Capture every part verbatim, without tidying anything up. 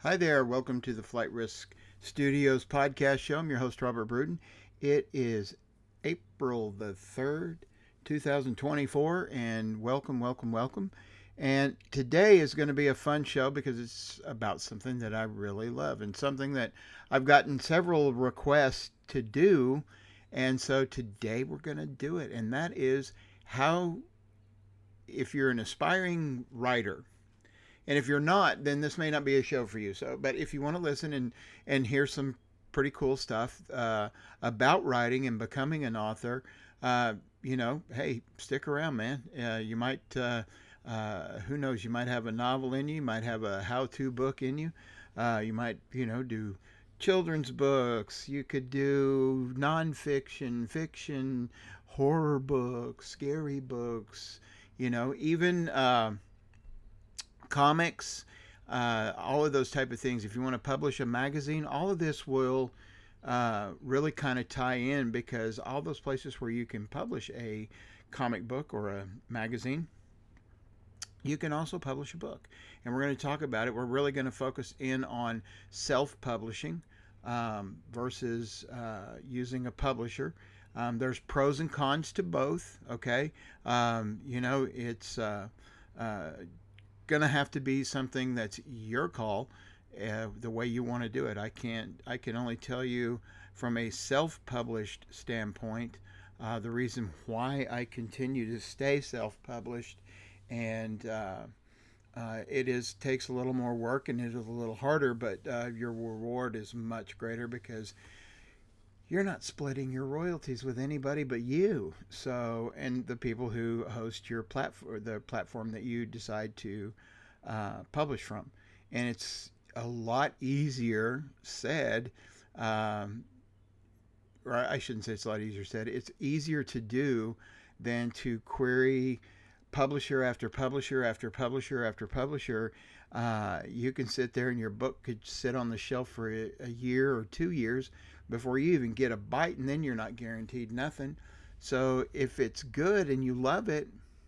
Hi there. Welcome to the Flight Risk Studios podcast show. I'm your host, Robert Bruden. It is April the third, two thousand twenty-four, and welcome, welcome, welcome. And today is going to be a fun show because it's about something that I really love and something that I've gotten several requests to do. And so today we're going to do it. And that is how, if you're an aspiring writer, and if you're not, then this may not be a show for you. So, but if you want to listen and and hear some pretty cool stuff uh, about writing and becoming an author, uh, you know, hey, stick around, man. Uh, you might, uh, uh, who knows, you might have a novel in you, you might have a how-to book in you, uh, you might, you know, do children's books. You could do nonfiction, fiction, horror books, scary books. You know, even. Uh, comics, uh, all of those type of things. If you want to publish a magazine, all of this will uh, really kind of tie in because all those places where you can publish a comic book or a magazine, you can also publish a book. And we're going to talk about it. We're really going to focus in on self-publishing um, versus uh, using a publisher. Um, there's pros and cons to both. Okay, um, you know it's uh, uh, gonna have to be something that's your call, uh, the way you want to do it. I can't. I can only tell you from a self-published standpoint uh, the reason why I continue to stay self-published, and uh, uh, it is takes a little more work and it is a little harder, but uh, your reward is much greater because you're not splitting your royalties with anybody but you. So, and the people who host your platform, the platform that you decide to uh, publish from. And it's a lot easier said, um, or I shouldn't say it's a lot easier said, it's easier to do than to query publisher after publisher after publisher after publisher. Uh, you can sit there and your book could sit on the shelf for a, a year or two years before you even get a bite, and then you're not guaranteed nothing. So if it's good and you love it,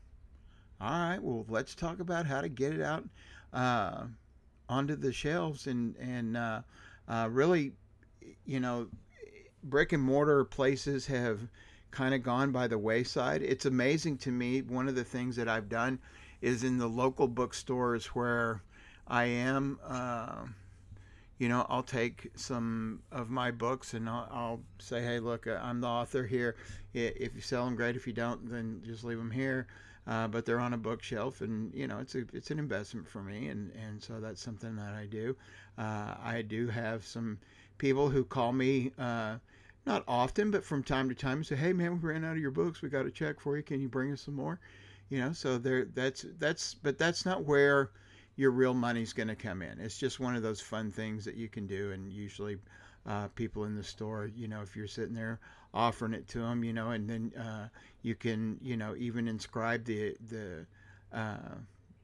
all right, well, let's talk about how to get it out uh, onto the shelves and and uh, uh, really, you know, brick and mortar places have kind of gone by the wayside. It's amazing to me. One of the things that I've done is in the local bookstores where I am. Uh, you know, I'll take some of my books and I'll, I'll say, hey, look, uh, I'm the author here. If you sell them, great. If you don't, then just leave them here. Uh, but they're on a bookshelf, and you know, it's a it's an investment for me, and and so that's something that I do. Uh, I do have some people who call me. Uh, not often, but from time to time, and say, "Hey, man, we ran out of your books. We got a check for you. Can you bring us some more?" You know, so there. That's that's, but that's not where your real money's going to come in. It's just one of those fun things that you can do, and usually uh, people in the store, you know, if you're sitting there offering it to them, you know, and then uh, you can, you know, even inscribe the the uh,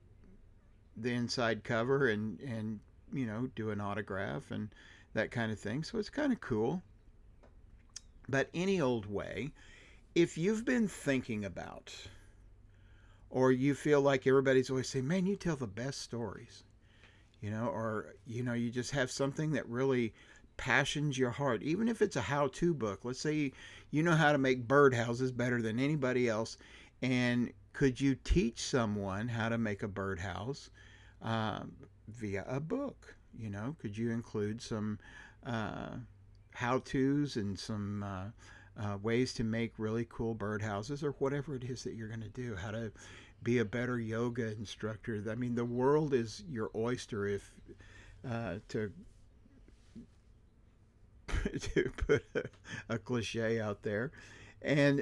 the inside cover and and you know do an autograph and that kind of thing. So it's kind of cool. But any old way, if you've been thinking about, or you feel like everybody's always saying, man, you tell the best stories, you know, or, you know, you just have something that really passions your heart, even if it's a how to book. Let's say you know how to make birdhouses better than anybody else. And could you teach someone how to make a birdhouse um, via a book? You know, could you include some uh, how to's and some uh, uh, ways to make really cool birdhouses or whatever it is that you're going to do? How to be a better yoga instructor. I mean, the world is your oyster, if uh, to to put a, a cliche out there. And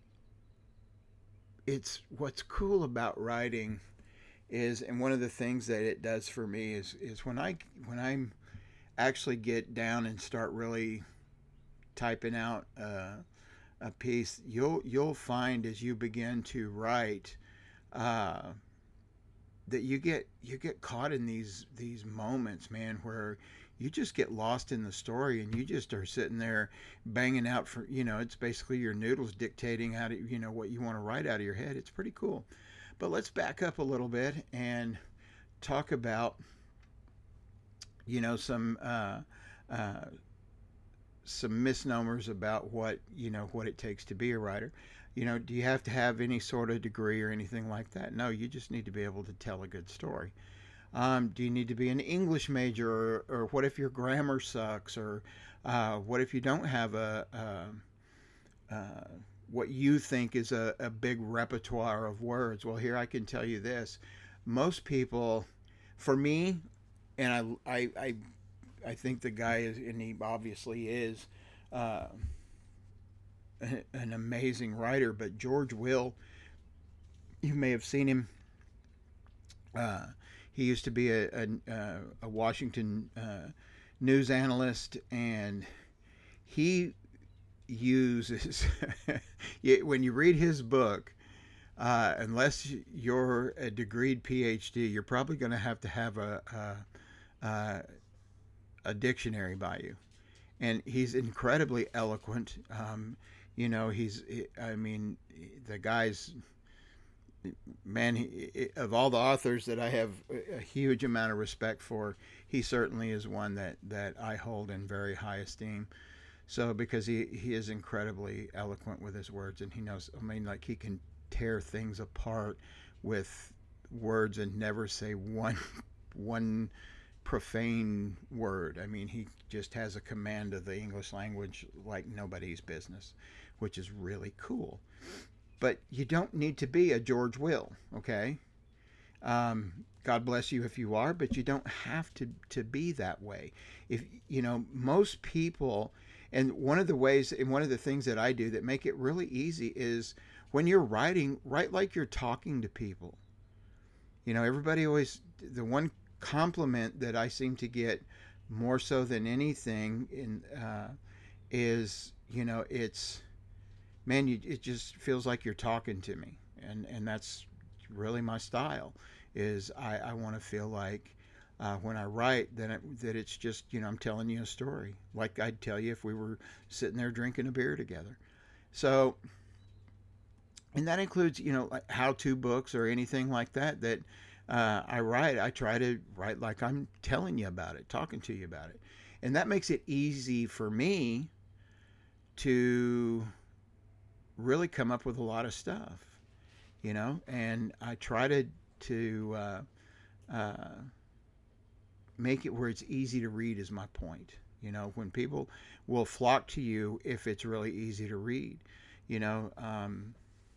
it's what's cool about writing is, and one of the things that it does for me is is when I when I'm actually get down and start really typing out uh, a piece, you'll you'll find as you begin to write uh, that you get you get caught in these these moments, man, where you just get lost in the story and you just are sitting there banging out for, you know, it's basically your noodles dictating how to, you know, what you want to write out of your head. It's pretty cool. But let's back up a little bit and talk about you know, some uh, uh, some misnomers about what you know what it takes to be a writer. You know, do you have to have any sort of degree or anything like that? No, you just need to be able to tell a good story. Um, do you need to be an English major, or, or what if your grammar sucks, or uh, what if you don't have a, a, a what you think is a, a big repertoire of words? Well, here I can tell you this: most people, for me, and I, I, I, I think the guy is, and he obviously is, uh, an amazing writer. But George Will, you may have seen him. Uh, he used to be a, a, a Washington uh, news analyst, and he uses when you read his book, uh, unless you're a degreed PhD, you're probably going to have to have a, a, a a dictionary by you. And he's incredibly eloquent. Um, you know, he's I mean, the guy's man, he, of all the authors that I have a huge amount of respect for, he certainly is one that, that I hold in very high esteem. So because he, he is incredibly eloquent with his words, and he knows, I mean, like he can tear things apart with words and never say one one profane word. I mean, he just has a command of the English language like nobody's business, which is really cool. But you don't need to be a George Will, okay? Um, God bless you if you are, but you don't have to to be that way. If you know most people, and one of the ways, and one of the things that I do that make it really easy is when you're writing, write like you're talking to people. You know, everybody always, the one compliment that I seem to get more so than anything in uh, is, you know, it's, man, you, it just feels like you're talking to me, and and that's really my style. Is I, I want to feel like uh, when I write that it, that it's just, you know, I'm telling you a story like I'd tell you if we were sitting there drinking a beer together. So, and that includes, you know, like how-to books or anything like that that uh, I write. I try to write like I'm telling you about it, talking to you about it, and that makes it easy for me to really come up with a lot of stuff, you know. And I try to to uh, uh, make it where it's easy to read. Is my point. You know, when people will flock to you if it's really easy to read. You know, um,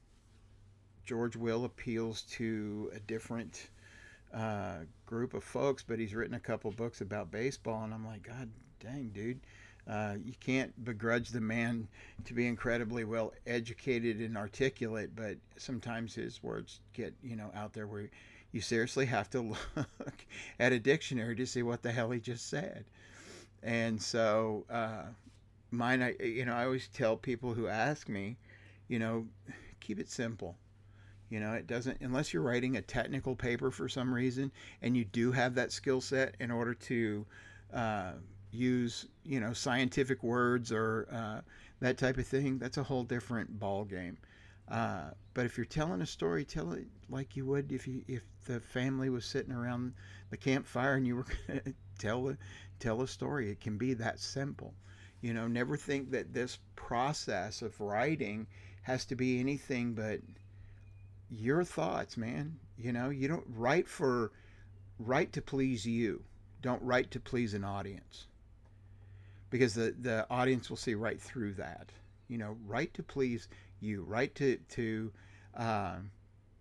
George Will appeals to a different uh, group of folks, but he's written a couple books about baseball, and I'm like, God dang, dude. Uh, you can't begrudge the man to be incredibly well educated and articulate, but sometimes his words get, you know, out there where you seriously have to look at a dictionary to see what the hell he just said. And so, uh, mine, I, you know, I always tell people who ask me, you know, keep it simple. You know, it doesn't, unless you're writing a technical paper for some reason, and you do have that skill set in order to uh, use, you know, scientific words or uh, that type of thing, that's a whole different ball game. Uh, but if you're telling a story, tell it like you would if you if the family was sitting around the campfire and you were going to tell a, tell a story. It can be that simple. You know, never think that this process of writing has to be anything but your thoughts, man. You know, you don't write for write to please you. Don't write to please an audience, because the the audience will see right through that. You know, write to please you. Write to to, um,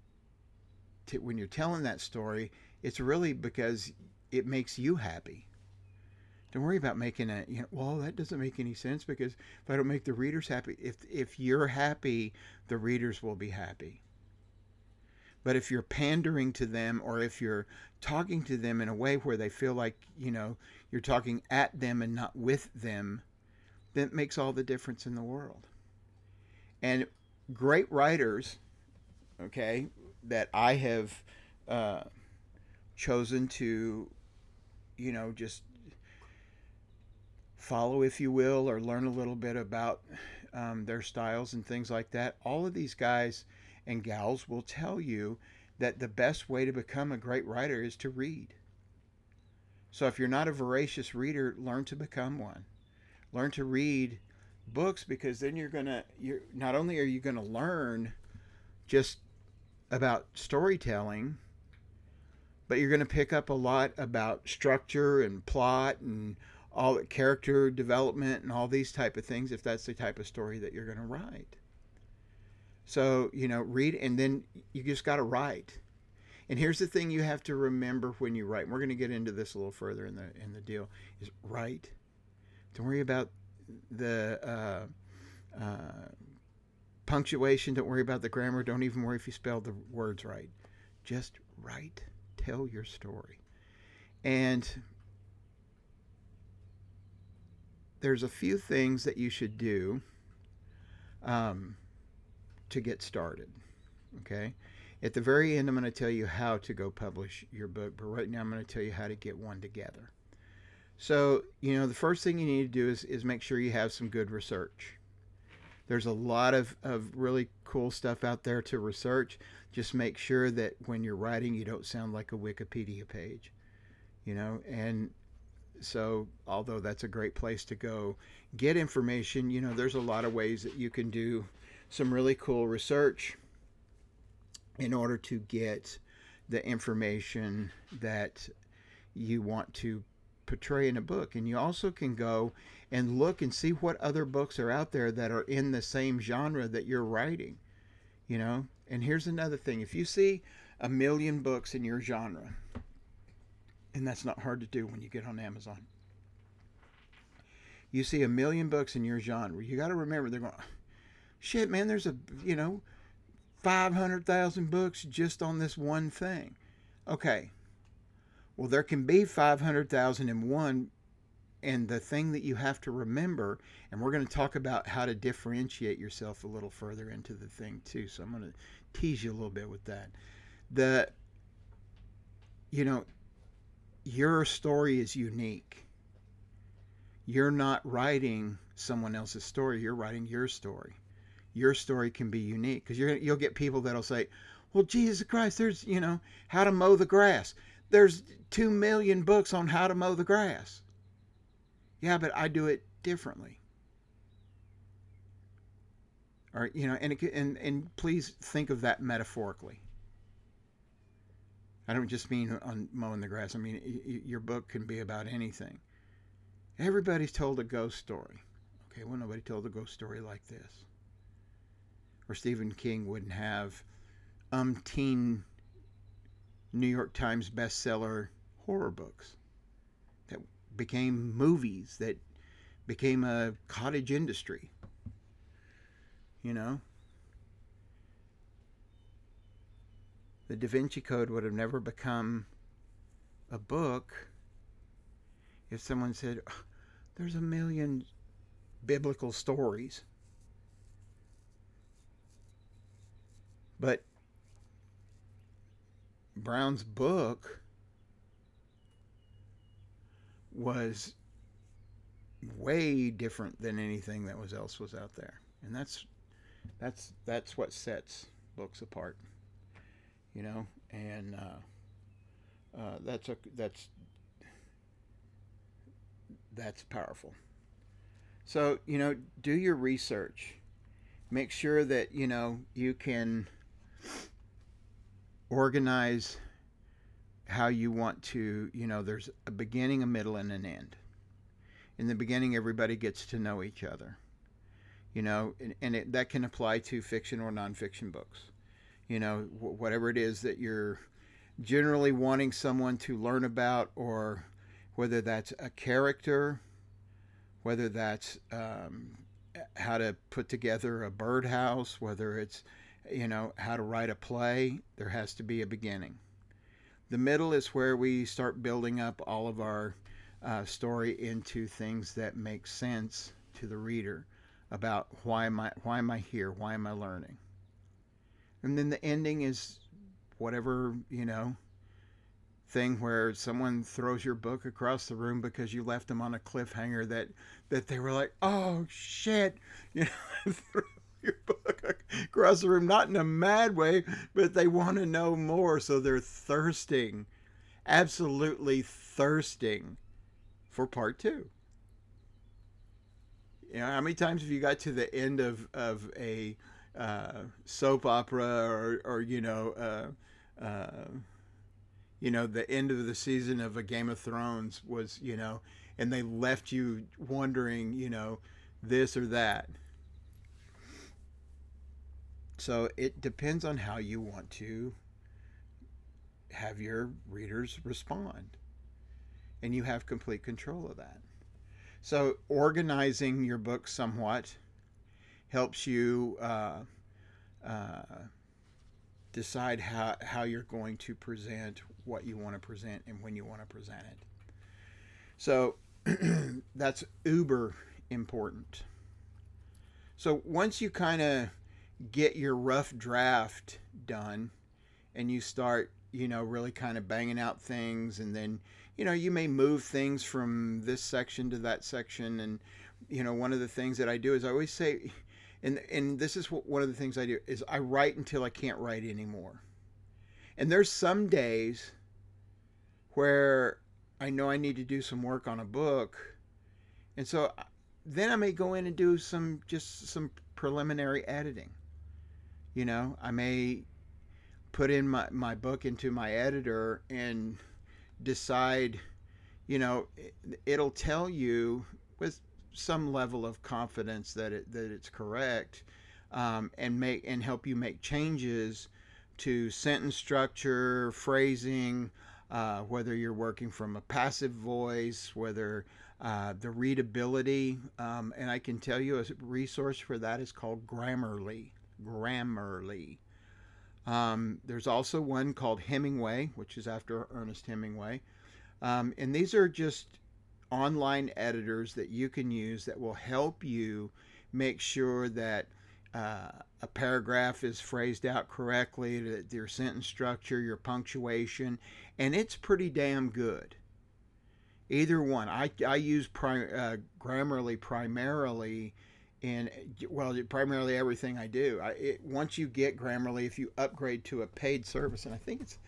to when you're telling that story, it's really because it makes you happy. Don't worry about making a, you know, well, that doesn't make any sense because if I don't make the readers happy, if if you're happy, the readers will be happy. But if you're pandering to them, or if you're talking to them in a way where they feel like, you know, you're talking at them and not with them, then it makes all the difference in the world. And great writers, okay, that I have uh, chosen to, you know, just follow, if you will, or learn a little bit about um, their styles and things like that. All of these guys and gals will tell you that the best way to become a great writer is to read. So if you're not a voracious reader, learn to become one. Learn to read books, because then you're gonna you're not only are you gonna learn just about storytelling, but you're gonna pick up a lot about structure and plot and all the character development and all these type of things, if that's the type of story that you're gonna write. So, you know, read, and then you just got to write. And here's the thing you have to remember when you write. And we're going to get into this a little further in the in the deal. Is write. Don't worry about the uh, uh, punctuation. Don't worry about the grammar. Don't even worry if you spell the words right. Just write. Tell your story. And there's a few things that you should do um, to get started. Okay. At the very end, I'm going to tell you how to go publish your book, but right now I'm going to tell you how to get one together. So, you know, the first thing you need to do is, is make sure you have some good research. There's a lot of, of really cool stuff out there to research. Just make sure that when you're writing, you don't sound like a Wikipedia page, you know, and so although that's a great place to go get information, you know, there's a lot of ways that you can do some really cool research in order to get the information that you want to portray in a book. And you also can go and look and see what other books are out there that are in the same genre that you're writing, you know. And here's another thing. If you see a million books in your genre, and that's not hard to do when you get on Amazon, you see a million books in your genre, you got to remember, they're going, shit, man, there's a, you know, five hundred thousand books just on this one thing. Okay. Well, there can be five hundred thousand in one. And the thing that you have to remember, and we're going to talk about how to differentiate yourself a little further into the thing too. So I'm going to tease you a little bit with that. The, you know, your story is unique. You're not writing someone else's story. You're writing your story. Your story can be unique, because you're you'll get people that'll say, well, Jesus Christ, there's, you know, how to mow the grass. There's two million books on how to mow the grass. Yeah, but I do it differently. Or, you know, and, it, and, and please think of that metaphorically. I don't just mean on mowing the grass. I mean, your book can be about anything. Everybody's told a ghost story. Okay, well, nobody told a ghost story like this. Or Stephen King wouldn't have umpteen New York Times bestseller horror books that became movies, that became a cottage industry. You know? The Da Vinci Code would have never become a book if someone said, oh, there's a million biblical stories. But Brown's book was way different than anything that was else was out there, and that's that's that's what sets books apart, you know. And uh, uh, that's a that's that's powerful. So, you know, do your research. Make sure that, you know, you can organize how you want to, you know, there's a beginning, a middle, and an end. In the beginning, everybody gets to know each other, you know, and, and it, that can apply to fiction or nonfiction books. You know, wh- whatever it is that you're generally wanting someone to learn about, or whether that's a character, whether that's um, how to put together a birdhouse, whether it's, you know, how to write a play, there has to be a beginning. The middle is where we start building up all of our uh, story into things that make sense to the reader about why am I why am I here? Why am I learning? And then the ending is whatever, you know, thing where someone throws your book across the room because you left them on a cliffhanger that that they were like, oh shit, you know, throw your book across the room, not in a mad way, but they want to know more, so they're thirsting absolutely thirsting for part two. You know, how many times have you got to the end of of a uh, soap opera, or or you know, uh, uh, you know, the end of the season of a Game of Thrones was, you know, and they left you wondering, you know, this or that. So it depends on how you want to have your readers respond, and you have complete control of that. So organizing your book somewhat helps you uh, uh, decide how, how you're going to present what you want to present and when you want to present it. So that's uber important. So once you kind of get your rough draft done and you start, you know, really kind of banging out things, and then, you know, you may move things from this section to that section. And, you know, one of the things that I do is I always say, and and this is what, one of the things I do is I write until I can't write anymore. And there's some days where I know I need to do some work on a book, and so then I may go in and do some just some preliminary editing. You know, I may put in my, my book into my editor and decide, you know, it'll tell you with some level of confidence that it that it's correct, um, and make and help you make changes to sentence structure, phrasing, uh, whether you're working from a passive voice, whether uh, the readability, um, and I can tell you a resource for that is called Grammarly. Grammarly. Um, there's also one called Hemingway, which is after Ernest Hemingway. Um, and these are just online editors that you can use that will help you make sure that uh, a paragraph is phrased out correctly, that your sentence structure, your punctuation, and it's pretty damn good. Either one. I, I use pri- uh, Grammarly primarily in, well, primarily everything I do. I, it, once you get Grammarly, if you upgrade to a paid service, and I think it's,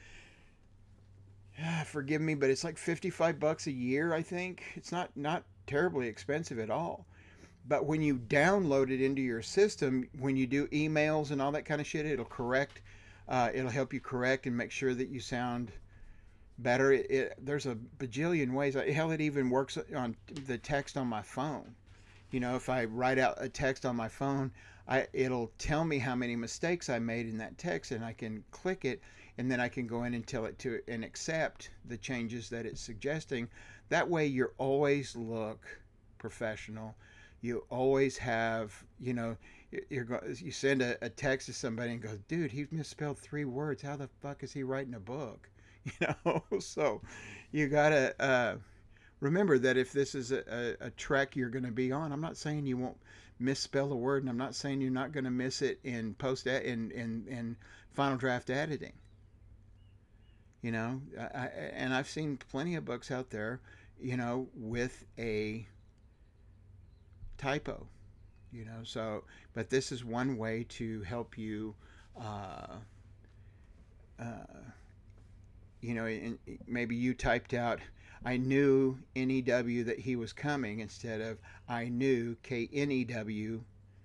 ah, forgive me, but it's like fifty-five bucks a year, I think. It's not not terribly expensive at all. But when you download it into your system, when you do emails and all that kind of shit, it'll correct. Uh, it'll help you correct and make sure that you sound better. It, it, there's a bajillion ways. Hell, it even works on the text on my phone. You know, if I write out a text on my phone, I, it'll tell me how many mistakes I made in that text, and I can click it, and then I can go in and tell it to and accept the changes that it's suggesting. That way, you always look professional. You always have, you know, you're going. You send a, a text to somebody and go, "Dude, he misspelled three words. How the fuck is he writing a book?" You know, so you gotta. Uh, Remember that if this is a, a, a trek you're going to be on, I'm not saying you won't misspell a word, and I'm not saying you're not going to miss it in post in, in in final draft editing. You know, I, and I've seen plenty of books out there, you know, with a typo. You know, so but this is one way to help you. Uh, uh, you know, in, maybe you typed out, I knew N E W that he was coming, instead of I knew K N E W,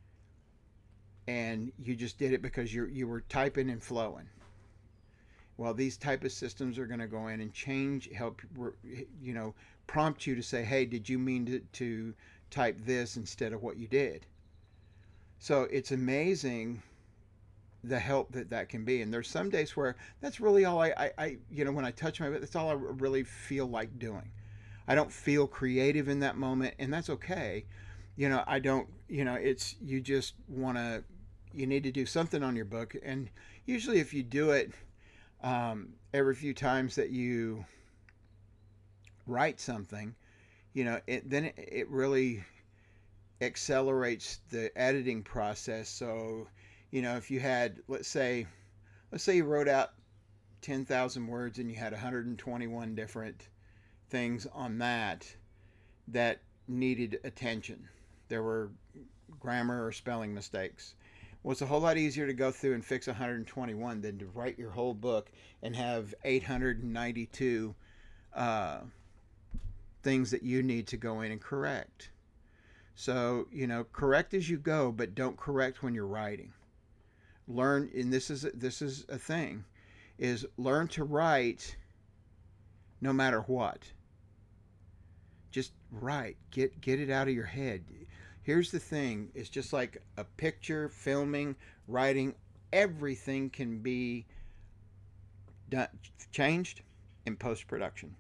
and you just did it because you you were typing and flowing. Well, these type of systems are going to go in and change, help, you know, prompt you to say, hey, did you mean to, to type this instead of what you did? So it's amazing the help that that can be. And there's some days where that's really all I, I, I you know, when I touch my, that's all I really feel like doing. I don't feel creative in that moment, and that's okay. You know, I don't, you know, it's, you just want to, you need to do something on your book. And usually if you do it um, every few times that you write something, you know, it, then it, it really accelerates the editing process. So, you know, if you had, let's say, let's say you wrote out ten thousand words and you had one hundred twenty-one different things on that that needed attention. There were grammar or spelling mistakes. Well, it's a whole lot easier to go through and fix one hundred twenty-one than to write your whole book and have eight hundred ninety-two uh, things that you need to go in and correct. So, you know, correct as you go, but don't correct when you're writing. Learn, and this is this is a thing, is learn to write no matter what. Just write. Get get it out of your head. Here's the thing, it's just like a picture, filming, writing, everything can be done, changed in post production.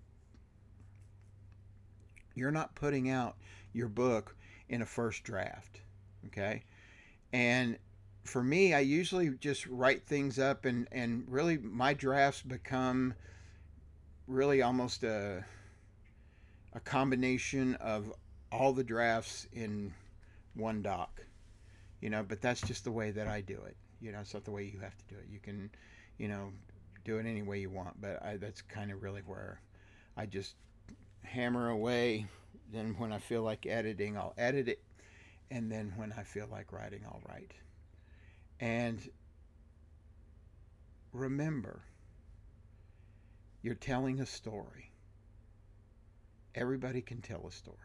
You're not putting out your book in a first draft, okay? And for me, I usually just write things up, and and really my drafts become really almost a a combination of all the drafts in one doc, you know. But that's just the way that I do it. You know, it's not the way you have to do it. You can, you know, do it any way you want, but I, that's kind of really where I just hammer away. Then when I feel like editing, I'll edit it, and then when I feel like writing, I'll write. And remember, you're telling a story. Everybody can tell a story.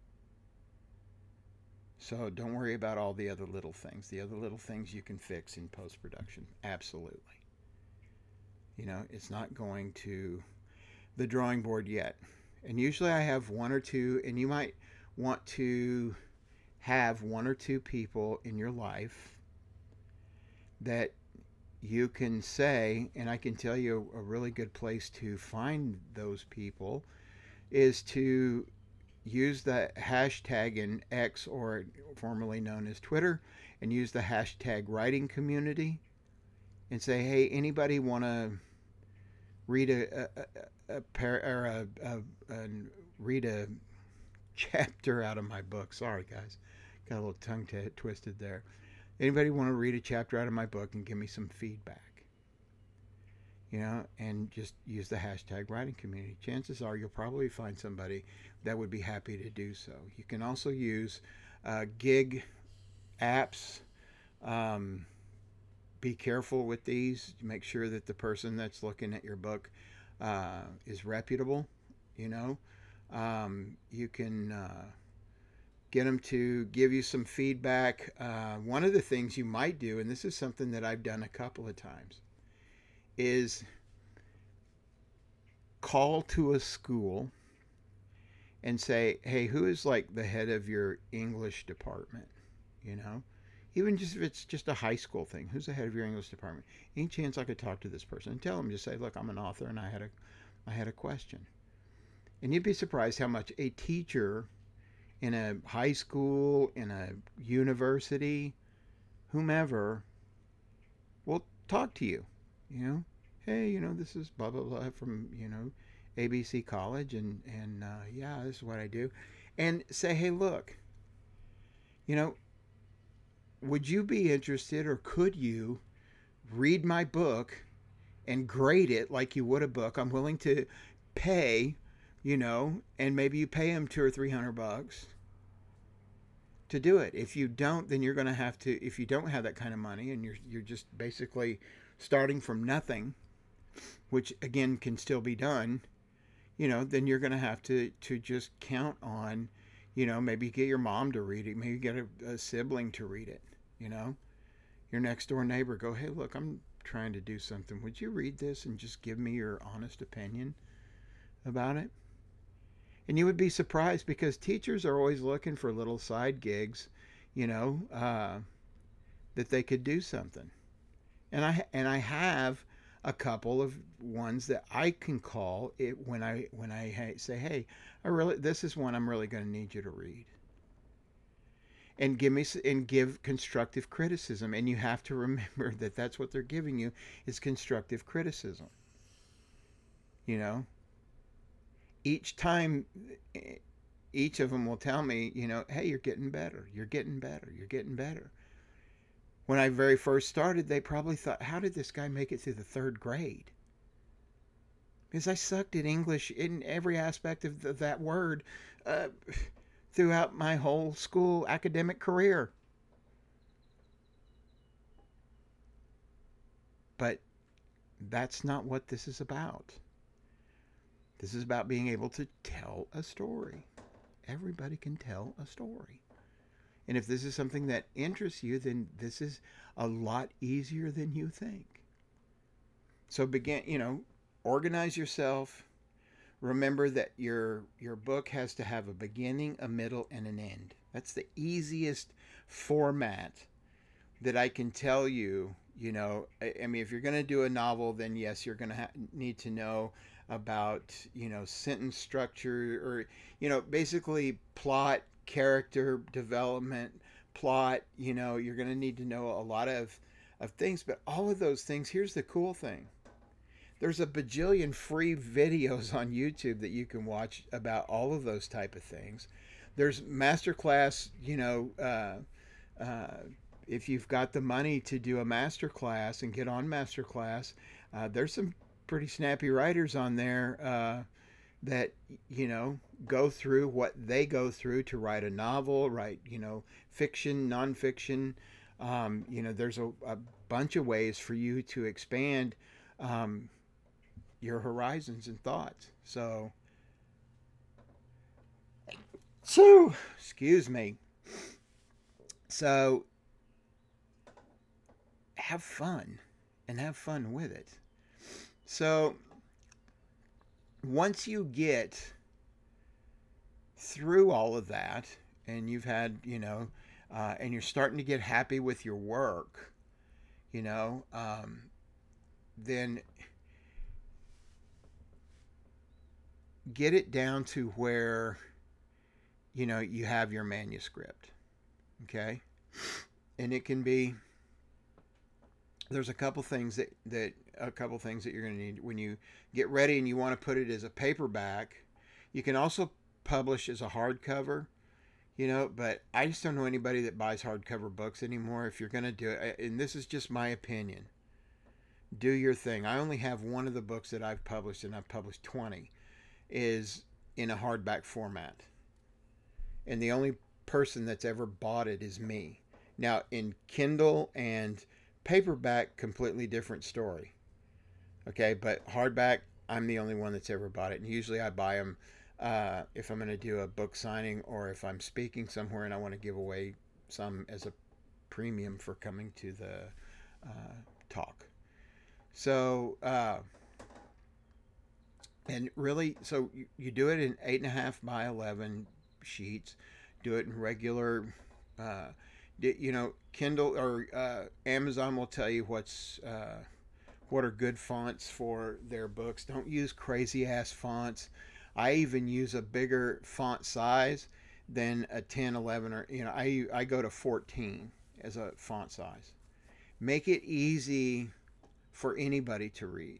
So don't worry about all the other little things. The other little things you can fix in post production. Absolutely. You know, it's not going to the drawing board yet. And usually I have one or two, and you might want to have one or two people in your life that you can say, and I can tell you a really good place to find those people is to use the hashtag in X, or formerly known as Twitter, and use the hashtag writing community and say, hey, anybody want to read a, a, a, par, or a, a, a read a chapter out of my book? Sorry, guys, got a little tongue t- twisted there. Anybody want to read a chapter out of my book and give me some feedback? You know, and just use the hashtag writing community. Chances are you'll probably find somebody that would be happy to do so. You can also use uh, gig apps. Um, be careful with these. Make sure that the person that's looking at your book uh, is reputable. You know, um, you can uh, get them to give you some feedback. Uh, one of the things you might do, and this is something that I've done a couple of times, is call to a school and say, hey, who is like the head of your English department? You know, even just if it's just a high school thing, who's the head of your English department? Any chance I could talk to this person? And tell them, just say, look, I'm an author and I had a, I had a question. And you'd be surprised how much a teacher in a high school, in a university, whomever, will talk to you. You know, hey, you know, this is blah blah blah from, you know, A B C College, and and uh, yeah, this is what I do, and say, hey, look, you know, would you be interested, or could you read my book and grade it like you would a book? I'm willing to pay, you know, and maybe you pay them two or three hundred bucks to do it. If you don't, then you're going to have to. If you don't have that kind of money, and you're you're just basically starting from nothing, which again can still be done, you know, then you're going to have to to just count on, you know, maybe get your mom to read it, maybe get a, a sibling to read it, you know, your next door neighbor. Go, hey, look, I'm trying to do something. Would you read this and just give me your honest opinion about it? And you would be surprised, because teachers are always looking for little side gigs, you know, uh, that they could do something. And I and I have a couple of ones that I can call it when I when I say, hey, I really this is one I'm really going to need you to read, and give me and give constructive criticism. And you have to remember that that's what they're giving you, is constructive criticism. You know, each time, each of them will tell me, you know, hey, you're getting better, you're getting better, you're getting better. When I very first started, they probably thought, how did this guy make it through the third grade? Because I sucked at English in every aspect of the, that word uh, throughout my whole school academic career. But that's not what this is about. This is about being able to tell a story. Everybody can tell a story. And if this is something that interests you, then this is a lot easier than you think. So begin, you know, organize yourself. Remember that your your book has to have a beginning, a middle, and an end. That's the easiest format that I can tell you. You know, I, I mean, if you're going to do a novel, then yes, you're going to ha- need to know about, you know, sentence structure, or, you know, basically plot, character development, plot. You know, you're going to need to know a lot of, of things. But all of those things, here's the cool thing. There's a bajillion free videos on YouTube that you can watch about all of those type of things. There's masterclass, you know, uh, uh, if you've got the money to do a masterclass and get on masterclass, uh, there's some pretty snappy writers on there uh, that, you know, go through what they go through to write a novel, write, you know, fiction, nonfiction. Um, you know, there's a, a bunch of ways for you to expand um, your horizons and thoughts. So, so, excuse me. So, have fun and have fun with it. So, once you get through all of that and you've had, you know, uh, and you're starting to get happy with your work, you know, um, then get it down to where, you know, you have your manuscript. Okay. And it can be, there's a couple things that, that a couple things that you're going to need when you get ready and you want to put it as a paperback. You can also publish as a hardcover, you know, but I just don't know anybody that buys hardcover books anymore. If you're going to do it, and this is just my opinion, do your thing. I only have one of the books that I've published, and I've published twenty, is in a hardback format. And the only person that's ever bought it is me. Now, in Kindle and paperback, completely different story. Okay, but hardback, I'm the only one that's ever bought it. And usually I buy them uh, if I'm going to do a book signing, or if I'm speaking somewhere and I want to give away some as a premium for coming to the uh, talk. So, uh, and really, so you, you do it in eight and a half by eleven sheets. Do it in regular, uh, you know, Kindle or uh, Amazon will tell you what's uh, what are good fonts for their books. Don't use crazy ass fonts. I even use a bigger font size than a ten, eleven, or, you know, I I go to fourteen as a font size. Make it easy for anybody to read.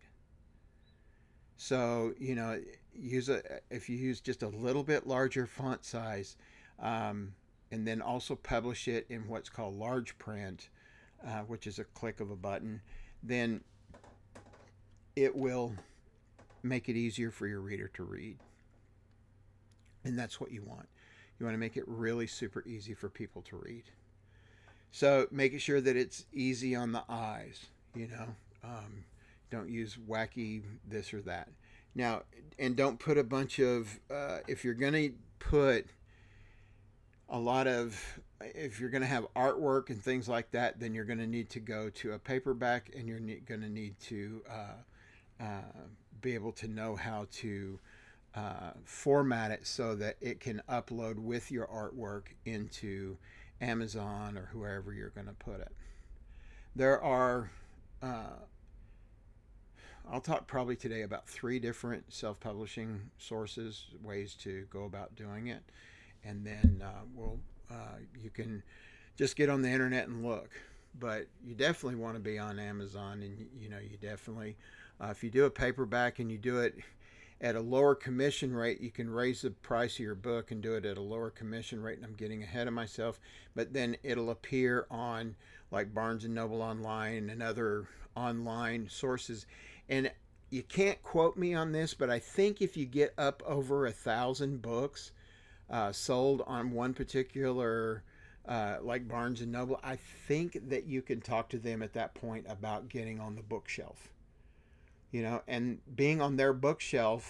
So, you know, use a if you use just a little bit larger font size, um, and then also publish it in what's called large print, uh, which is a click of a button, then it will make it easier for your reader to read. And that's what you want. You want to make it really super easy for people to read. So making sure that it's easy on the eyes, you know. Um, don't use wacky this or that. Now, and don't put a bunch of, uh, if you're going to put a lot of, if you're going to have artwork and things like that, then you're going to need to go to a paperback, and you're going to need to uh, uh, be able to know how to uh, format it so that it can upload with your artwork into Amazon or whoever you're going to put it. There are, uh, I'll talk probably today about three different self-publishing sources, ways to go about doing it. And then uh, we'll, uh, you can just get on the internet and look. But you definitely want to be on Amazon, and you know, you definitely, uh, if you do a paperback and you do it at a lower commission rate, you can raise the price of your book and do it at a lower commission rate. And I'm getting ahead of myself, but then it'll appear on like Barnes and Noble Online and other online sources. And you can't quote me on this, but I think if you get up over a thousand books uh, sold on one particular, uh, like Barnes and Noble, I think that you can talk to them at that point about getting on the bookshelf. You know, and being on their bookshelf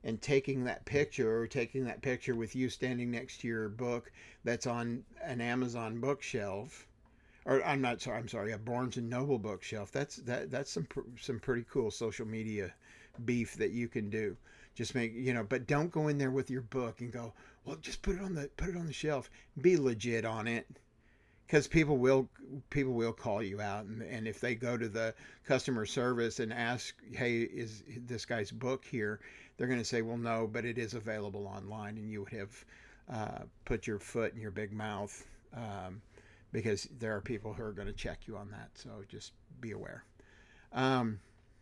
and taking that picture, or taking that picture with you standing next to your book that's on an Amazon bookshelf, or I'm not sorry, I'm sorry, a Barnes and Noble bookshelf. That's that that's some some pretty cool social media beef that you can do. Just make, you know, but don't go in there with your book and go, well, just put it on the put it on the shelf. Be legit on it, because people will people will call you out, and, and if they go to the customer service and ask, hey, is this guy's book here, they're going to say, well, no, but it is available online, and you would have uh, put your foot in your big mouth, um, because there are people who are going to check you on that. So just be aware. Um,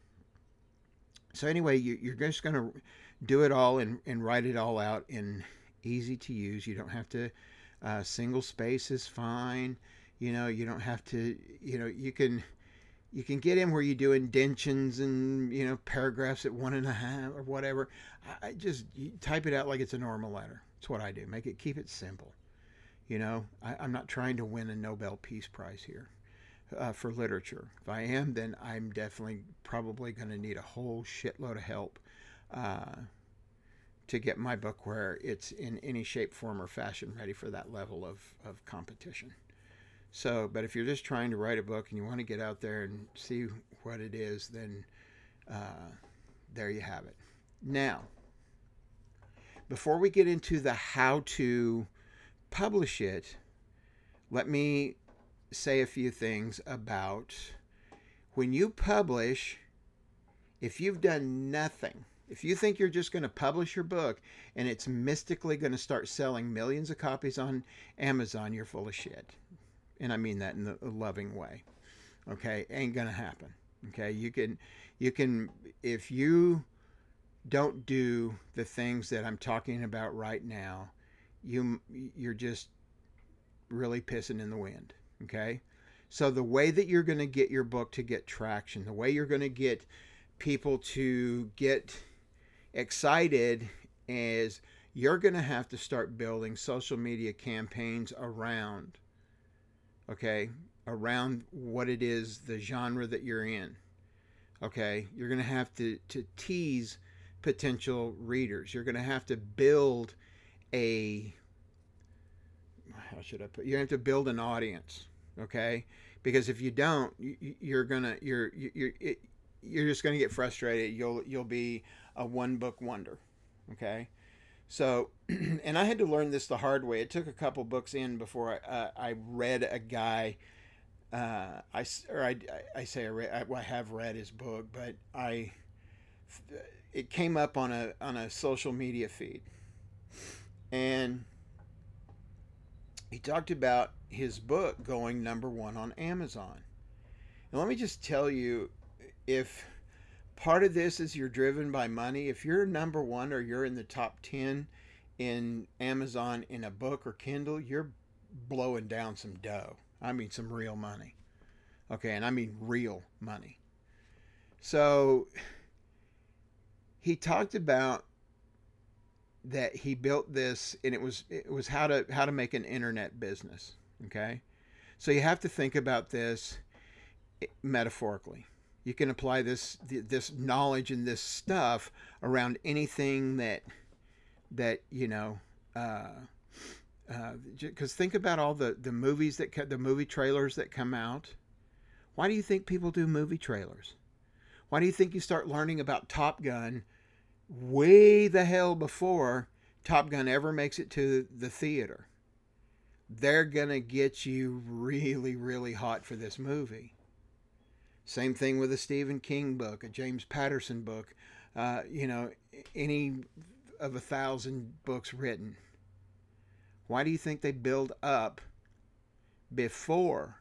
so anyway, you, you're just going to do it all and, and write it all out in easy to use. You don't have to, uh, single space is fine. You know, you don't have to, you know, you can, you can get in where you do indentions and, you know, paragraphs at one and a half or whatever. I, I just you type it out like it's a normal letter. That's what I do. Make it, keep it simple. You know, I, I'm not trying to win a Nobel Peace Prize here. Uh, for literature. If I am, then I'm definitely probably going to need a whole shitload of help uh, to get my book where it's in any shape, form, or fashion ready for that level of, of competition. So, but if you're just trying to write a book and you want to get out there and see what it is, then uh, there you have it. Now, before we get into the how to publish it, let me say a few things about when you publish. If you've done nothing, if you think you're just going to publish your book and it's mystically going to start selling millions of copies on Amazon, you're full of shit. And I mean that in a loving way. Okay, ain't gonna happen. Okay, you can, you can, if you don't do the things that I'm talking about right now, you you're just really pissing in the wind. Okay, so the way that you're going to get your book to get traction, the way you're going to get people to get excited, is you're going to have to start building social media campaigns around, okay, around what it is, the genre that you're in. Okay, you're going to have to, to tease potential readers. You're going to have to build a, how should I put, you have to build an audience. Okay, because if you don't, you, you're gonna you're you're you're just gonna get frustrated. You'll you'll be a one book wonder. Okay, so and I had to learn this the hard way. It took a couple books in before I uh, I read a guy. Uh, I or I I say I, read, I, I have read his book, but I it came up on a on a social media feed, and he talked about his book going number one on Amazon. And let me just tell you, if part of this is you're driven by money, if you're number one or you're in the top ten in Amazon in a book or Kindle, you're blowing down some dough. I mean, some real money. Okay, and I mean real money. So he talked about that he built this, and it was it was how to how to make an internet business. Okay, so you have to think about this metaphorically. You can apply this this knowledge and this stuff around anything that that you know. Uh, because uh, think about all the the movies that the movie trailers that come out. Why do you think people do movie trailers? Why do you think you start learning about Top Gun way the hell before Top Gun ever makes it to the theater? They're gonna get you really, really hot for this movie. Same thing with a Stephen King book, a James Patterson book, uh, you know, any of a thousand books written. Why do you think they build up before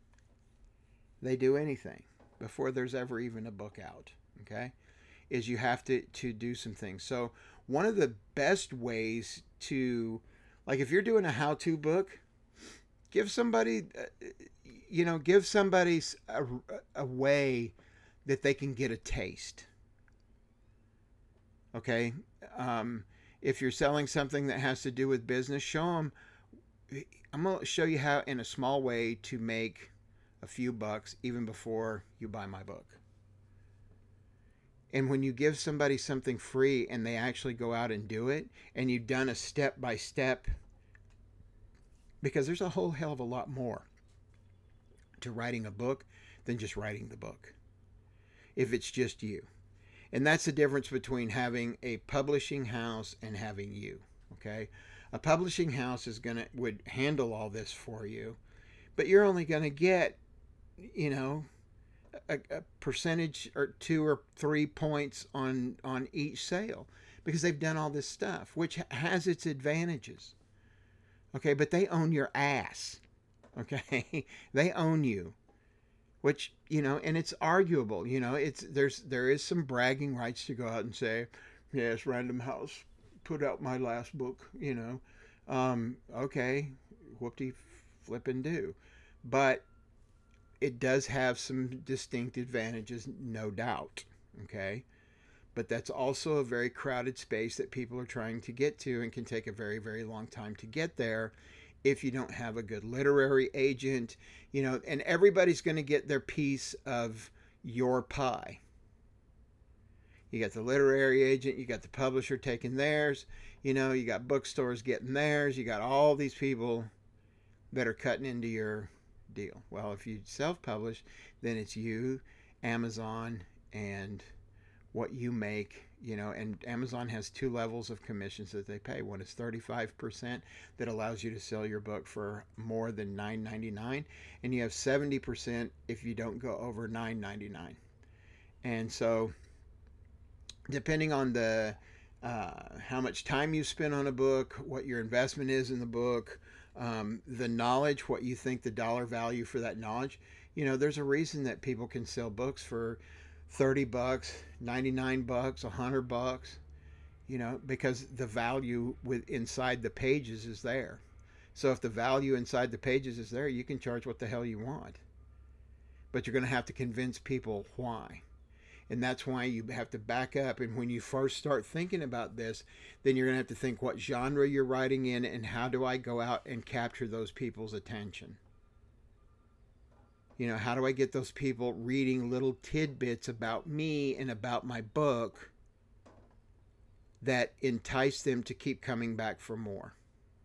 they do anything? Before there's ever even a book out, okay? Is you have to, to do some things. So one of the best ways to, like if you're doing a how-to book, give somebody, you know, give somebody a, a way that they can get a taste. Okay? Um, if you're selling something that has to do with business, show them, I'm going to show you how in a small way to make a few bucks even before you buy my book. And when you give somebody something free and they actually go out and do it, and you've done a step by step, because there's a whole hell of a lot more to writing a book than just writing the book, if it's just you. And that's the difference between having a publishing house and having you. Okay, a publishing house is gonna would handle all this for you, but you're only gonna get, you know, a, a percentage or two or three points on on each sale, because they've done all this stuff, which has its advantages. Okay, but they own your ass. Okay, they own you, which, you know, and it's arguable. You know, it's there's there is some bragging rights to go out and say, yes, Random House put out my last book. You know, um, okay, whoop-de flippin' do, but it does have some distinct advantages, no doubt. Okay, but that's also a very crowded space that people are trying to get to, and can take a very, very long time to get there if you don't have a good literary agent, you know, and everybody's going to get their piece of your pie. You got the literary agent, you got the publisher taking theirs, you know, you got bookstores getting theirs, you got all these people that are cutting into your deal. Well, if you self-publish, then it's you, Amazon, and what you make, you know, and Amazon has two levels of commissions that they pay. One is thirty-five percent that allows you to sell your book for more than nine ninety-nine, and you have seventy percent if you don't go over nine ninety-nine. And so depending on the uh, how much time you spend on a book, what your investment is in the book, um, the knowledge, what you think the dollar value for that knowledge, you know, there's a reason that people can sell books for thirty bucks, ninety-nine bucks, a hundred bucks, you know, because the value with inside the pages is there. So if the value inside the pages is there, you can charge what the hell you want, but you're going to have to convince people why. And that's why you have to back up. And when you first start thinking about this, then you're going to have to think what genre you're writing in, and how do I go out and capture those people's attention? You know, how do I get those people reading little tidbits about me and about my book that entice them to keep coming back for more?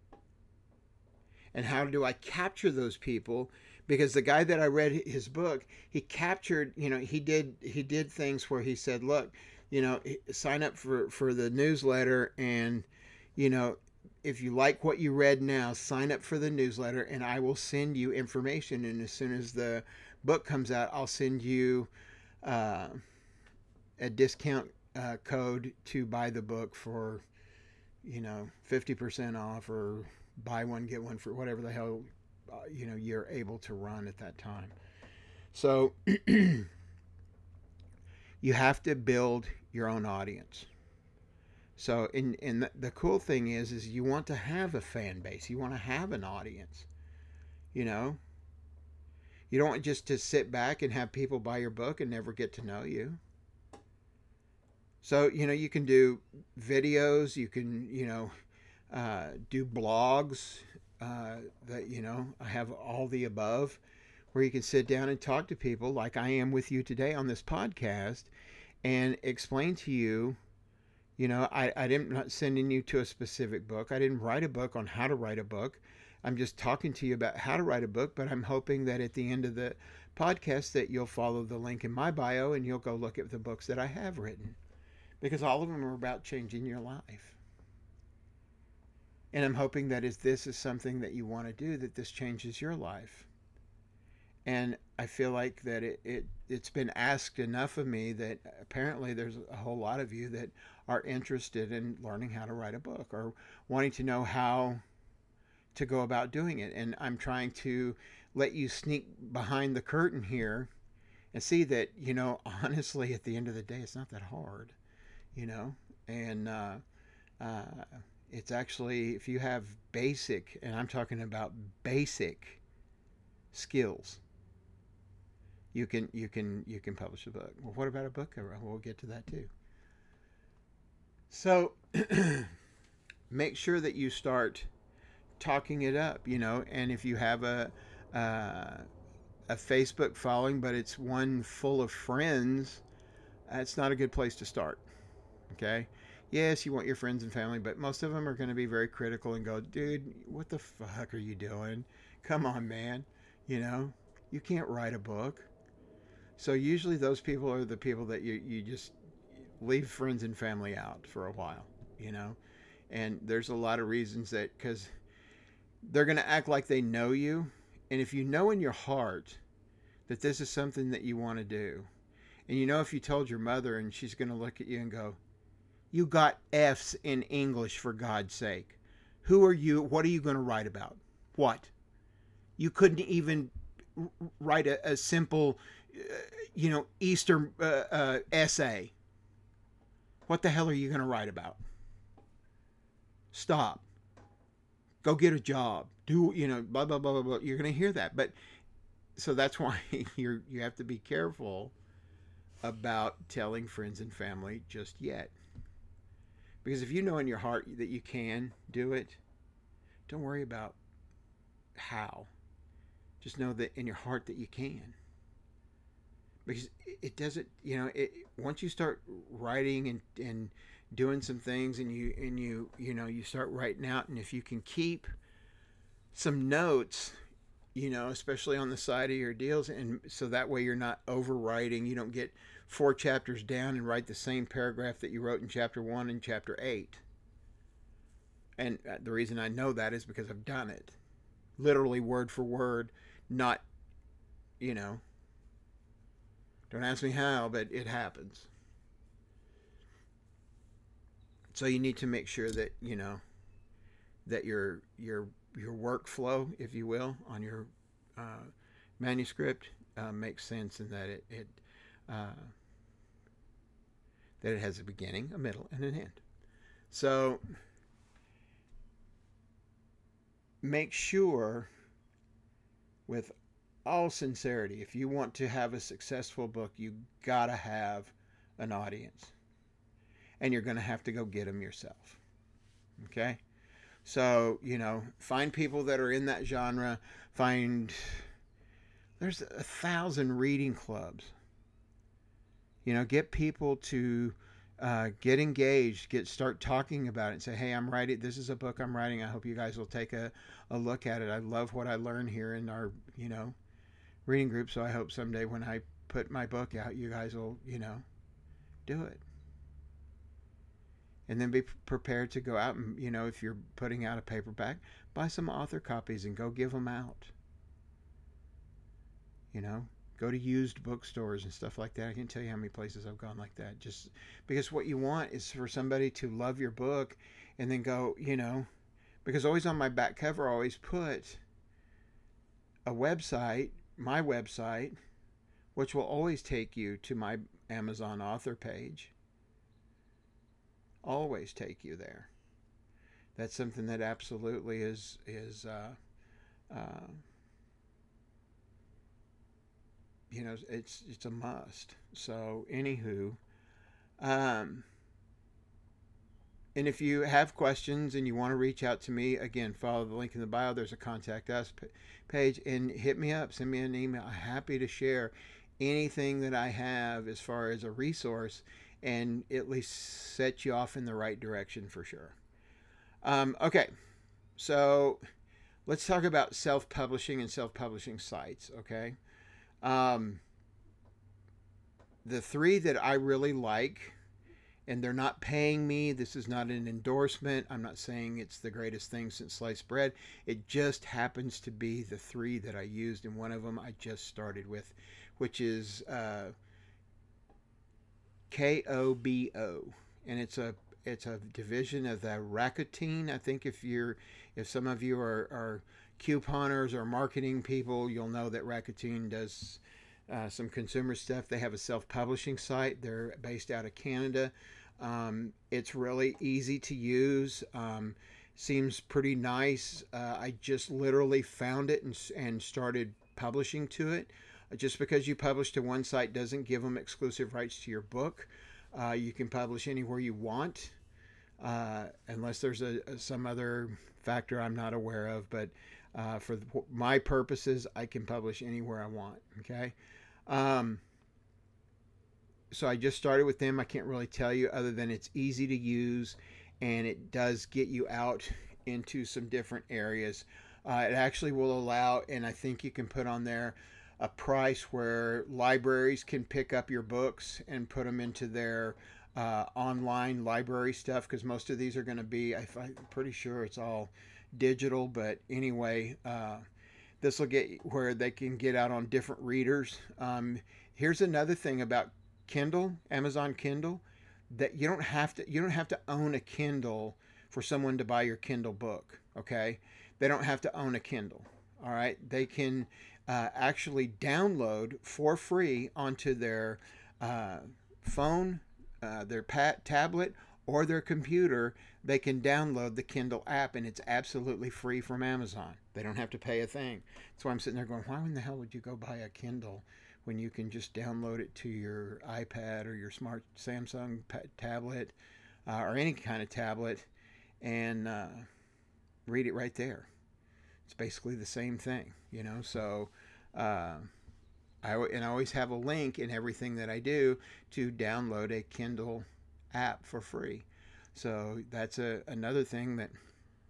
And how do I capture those people? Because the guy that I read his book, he captured, you know, he did he did things where he said, look, you know, sign up for, for the newsletter, and, you know, if you like what you read now, sign up for the newsletter and I will send you information. And as soon as the book comes out, I'll send you uh, a discount uh, code to buy the book for, you know, fifty percent off, or buy one, get one for whatever the hell, uh, you know, you're able to run at that time. So you have to build your own audience. So, and, and the cool thing is, is you want to have a fan base. You want to have an audience, you know. You don't want just to sit back and have people buy your book and never get to know you. So, you know, you can do videos, you can, you know, uh, do blogs, uh, that, you know, I have all the above, where you can sit down and talk to people like I am with you today on this podcast, and explain to you, you know, I, I didn't, I'm not sending you to a specific book. I didn't write a book on how to write a book. I'm just talking to you about how to write a book, but I'm hoping that at the end of the podcast that you'll follow the link in my bio and you'll go look at the books that I have written, because all of them are about changing your life. And I'm hoping that if this is something that you want to do, that this changes your life. And I feel like that it, it, it's been asked enough of me that apparently there's a whole lot of you that are interested in learning how to write a book, or wanting to know how to go about doing it. And I'm trying to let you sneak behind the curtain here and see that, you know, honestly, at the end of the day, it's not that hard, you know, and uh, uh, it's actually, if you have basic, and I'm talking about basic skills, you can you can you can publish a book. Well, what about a book cover? We'll get to that too. So make sure that you start talking it up, you know, and if you have a uh, a Facebook following, but it's one full of friends, That's not a good place to start. Okay. Yes, you want your friends and family, but most of them are going to be very critical and go, dude, what the fuck are you doing? Come on, man. You know, you can't write a book. So usually those people are the people that you, you just leave friends and family out for a while, you know? And there's a lot of reasons that, because they're going to act like they know you. And if you know in your heart that this is something that you want to do, and you know if you told your mother and she's going to look at you and go, you got F's in English, for God's sake. Who are you? What are you going to write about? What? You couldn't even write a, a simple, uh, you know, Easter uh, uh, essay. What the hell are you going to write about? Stop. Go get a job. Do, you know, blah, blah, blah, blah, blah. You're going to hear that. But so that's why you're, you have to be careful about telling friends and family just yet. Because if you know in your heart that you can do it, don't worry about how. Just know that in your heart that you can. Because it doesn't, you know, it, once you start writing and, and doing some things and you and you you know you start writing out, and if you can keep some notes, you know, especially on the side of your deals, and so that way you're not overwriting. You don't get four chapters down and write the same paragraph that you wrote in chapter one and chapter eight. And the reason I know that is because I've done it, literally word for word, not, you know, don't ask me how, but it happens. So you need to make sure that, you know, that your your your workflow, if you will, on your uh, manuscript uh, makes sense, and that it, it uh, that it has a beginning, a middle, and an end. So make sure, with all sincerity, if you want to have a successful book, you gotta have an audience, and you're gonna have to go get them yourself. Okay. So, you know, find people that are in that genre. Find, there's a thousand reading clubs. You know, get people to uh, get engaged, get start talking about it, and say, hey, I'm writing, this is a book I'm writing. I hope you guys will take a, a look at it. I love what I learned here in our, you know, reading group. So I hope someday when I put my book out, you guys will, you know, do it. And then be prepared to go out and, you know, if you're putting out a paperback, buy some author copies and go give them out. You know, go to used bookstores and stuff like that. I can't tell you how many places I've gone like that. Just because what you want is for somebody to love your book and then go, you know, because always on my back cover, I always put a website, my website, which will always take you to my Amazon author page. Always take you there. That's something that absolutely is is uh, uh, you know, it's it's a must. So anywho, um, and if you have questions and you want to reach out to me, again, follow the link in the bio. There's a contact us page, and hit me up, send me an email. I'm happy to share anything that I have as far as a resource, and at least set you off in the right direction for sure. Um, okay, so let's talk about self-publishing and self-publishing sites, okay? Um, the three that I really like, and they're not paying me, this is not an endorsement, I'm not saying it's the greatest thing since sliced bread, it just happens to be the three that I used, and one of them I just started with, which is uh, Kobo, and it's a it's a division of the Rakuten. I think if you're if some of you are, are couponers or marketing people, you'll know that Rakuten does uh, some consumer stuff. They have a self-publishing site. They're based out of Canada. Um, it's really easy to use. Um, seems pretty nice. Uh, I just literally found it and, and started publishing to it. Just because you publish to one site doesn't give them exclusive rights to your book. Uh, you can publish anywhere you want, uh, unless there's a, a, some other factor I'm not aware of. But uh, for the, my purposes, I can publish anywhere I want. Okay. Um, so I just started with them. I can't really tell you other than it's easy to use, and it does get you out into some different areas. Uh, it actually will allow, and I think you can put on there a price where libraries can pick up your books and put them into their uh, online library stuff, because most of these are going to be, I, I'm pretty sure it's all digital, but anyway, uh, this will get where they can get out on different readers. Um, here's another thing about Kindle, Amazon Kindle, that you don't have to you don't have to own a Kindle for someone to buy your Kindle book. Okay, they don't have to own a Kindle. All right, they can uh, actually download for free onto their uh, phone, uh, their pat tablet, or their computer. They can download the Kindle app, and it's absolutely free from Amazon. They don't have to pay a thing. So I'm sitting there going, why in the hell would you go buy a Kindle when you can just download it to your iPad or your smart Samsung tablet uh, or any kind of tablet and uh, read it right there? It's basically the same thing, you know. So uh, I and I always have a link in everything that I do to download a Kindle app for free. So that's a another thing that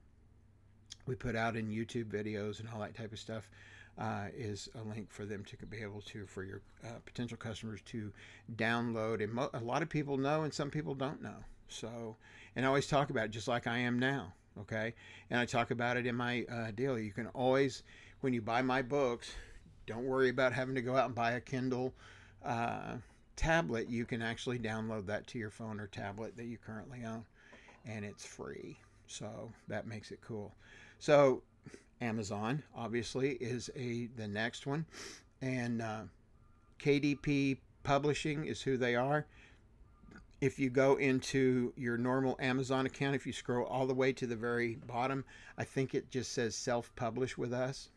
we put out in YouTube videos and all that type of stuff. Uh, is a link for them to be able to, for your uh, potential customers to download. And mo- a lot of people know and some people don't know. So, and I always talk about it just like I am now. Okay. And I talk about it in my uh, deal. You can always, when you buy my books, don't worry about having to go out and buy a Kindle uh, tablet. You can actually download that to your phone or tablet that you currently own, and it's free. So that makes it cool. So Amazon obviously is a the next one, and uh, K D P Publishing is who they are. If you go into your normal Amazon account, if you scroll all the way to the very bottom, I think it just says self-publish with us,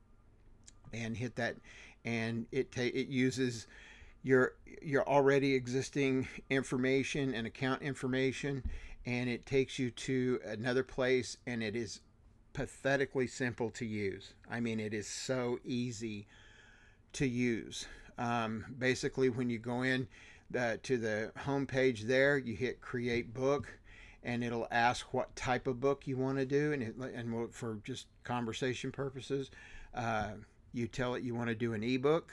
and hit that, and it ta- it uses your your already existing information and account information, and it takes you to another place, and it is pathetically simple to use. I mean, it is so easy to use. Um, basically, when you go in the, to the home page there, you hit create book, and it'll ask what type of book you want to do, and it, and we'll, for just conversation purposes, uh, you tell it you want to do an ebook,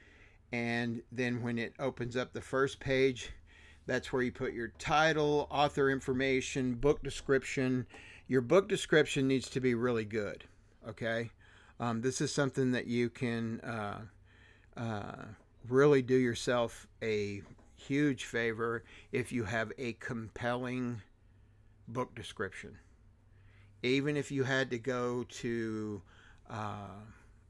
and then when it opens up the first page, that's where you put your title, author information, book description. Your book description needs to be really good, okay? Um, this is something that you can uh, uh, really do yourself a huge favor if you have a compelling book description. Even if you had to go to uh,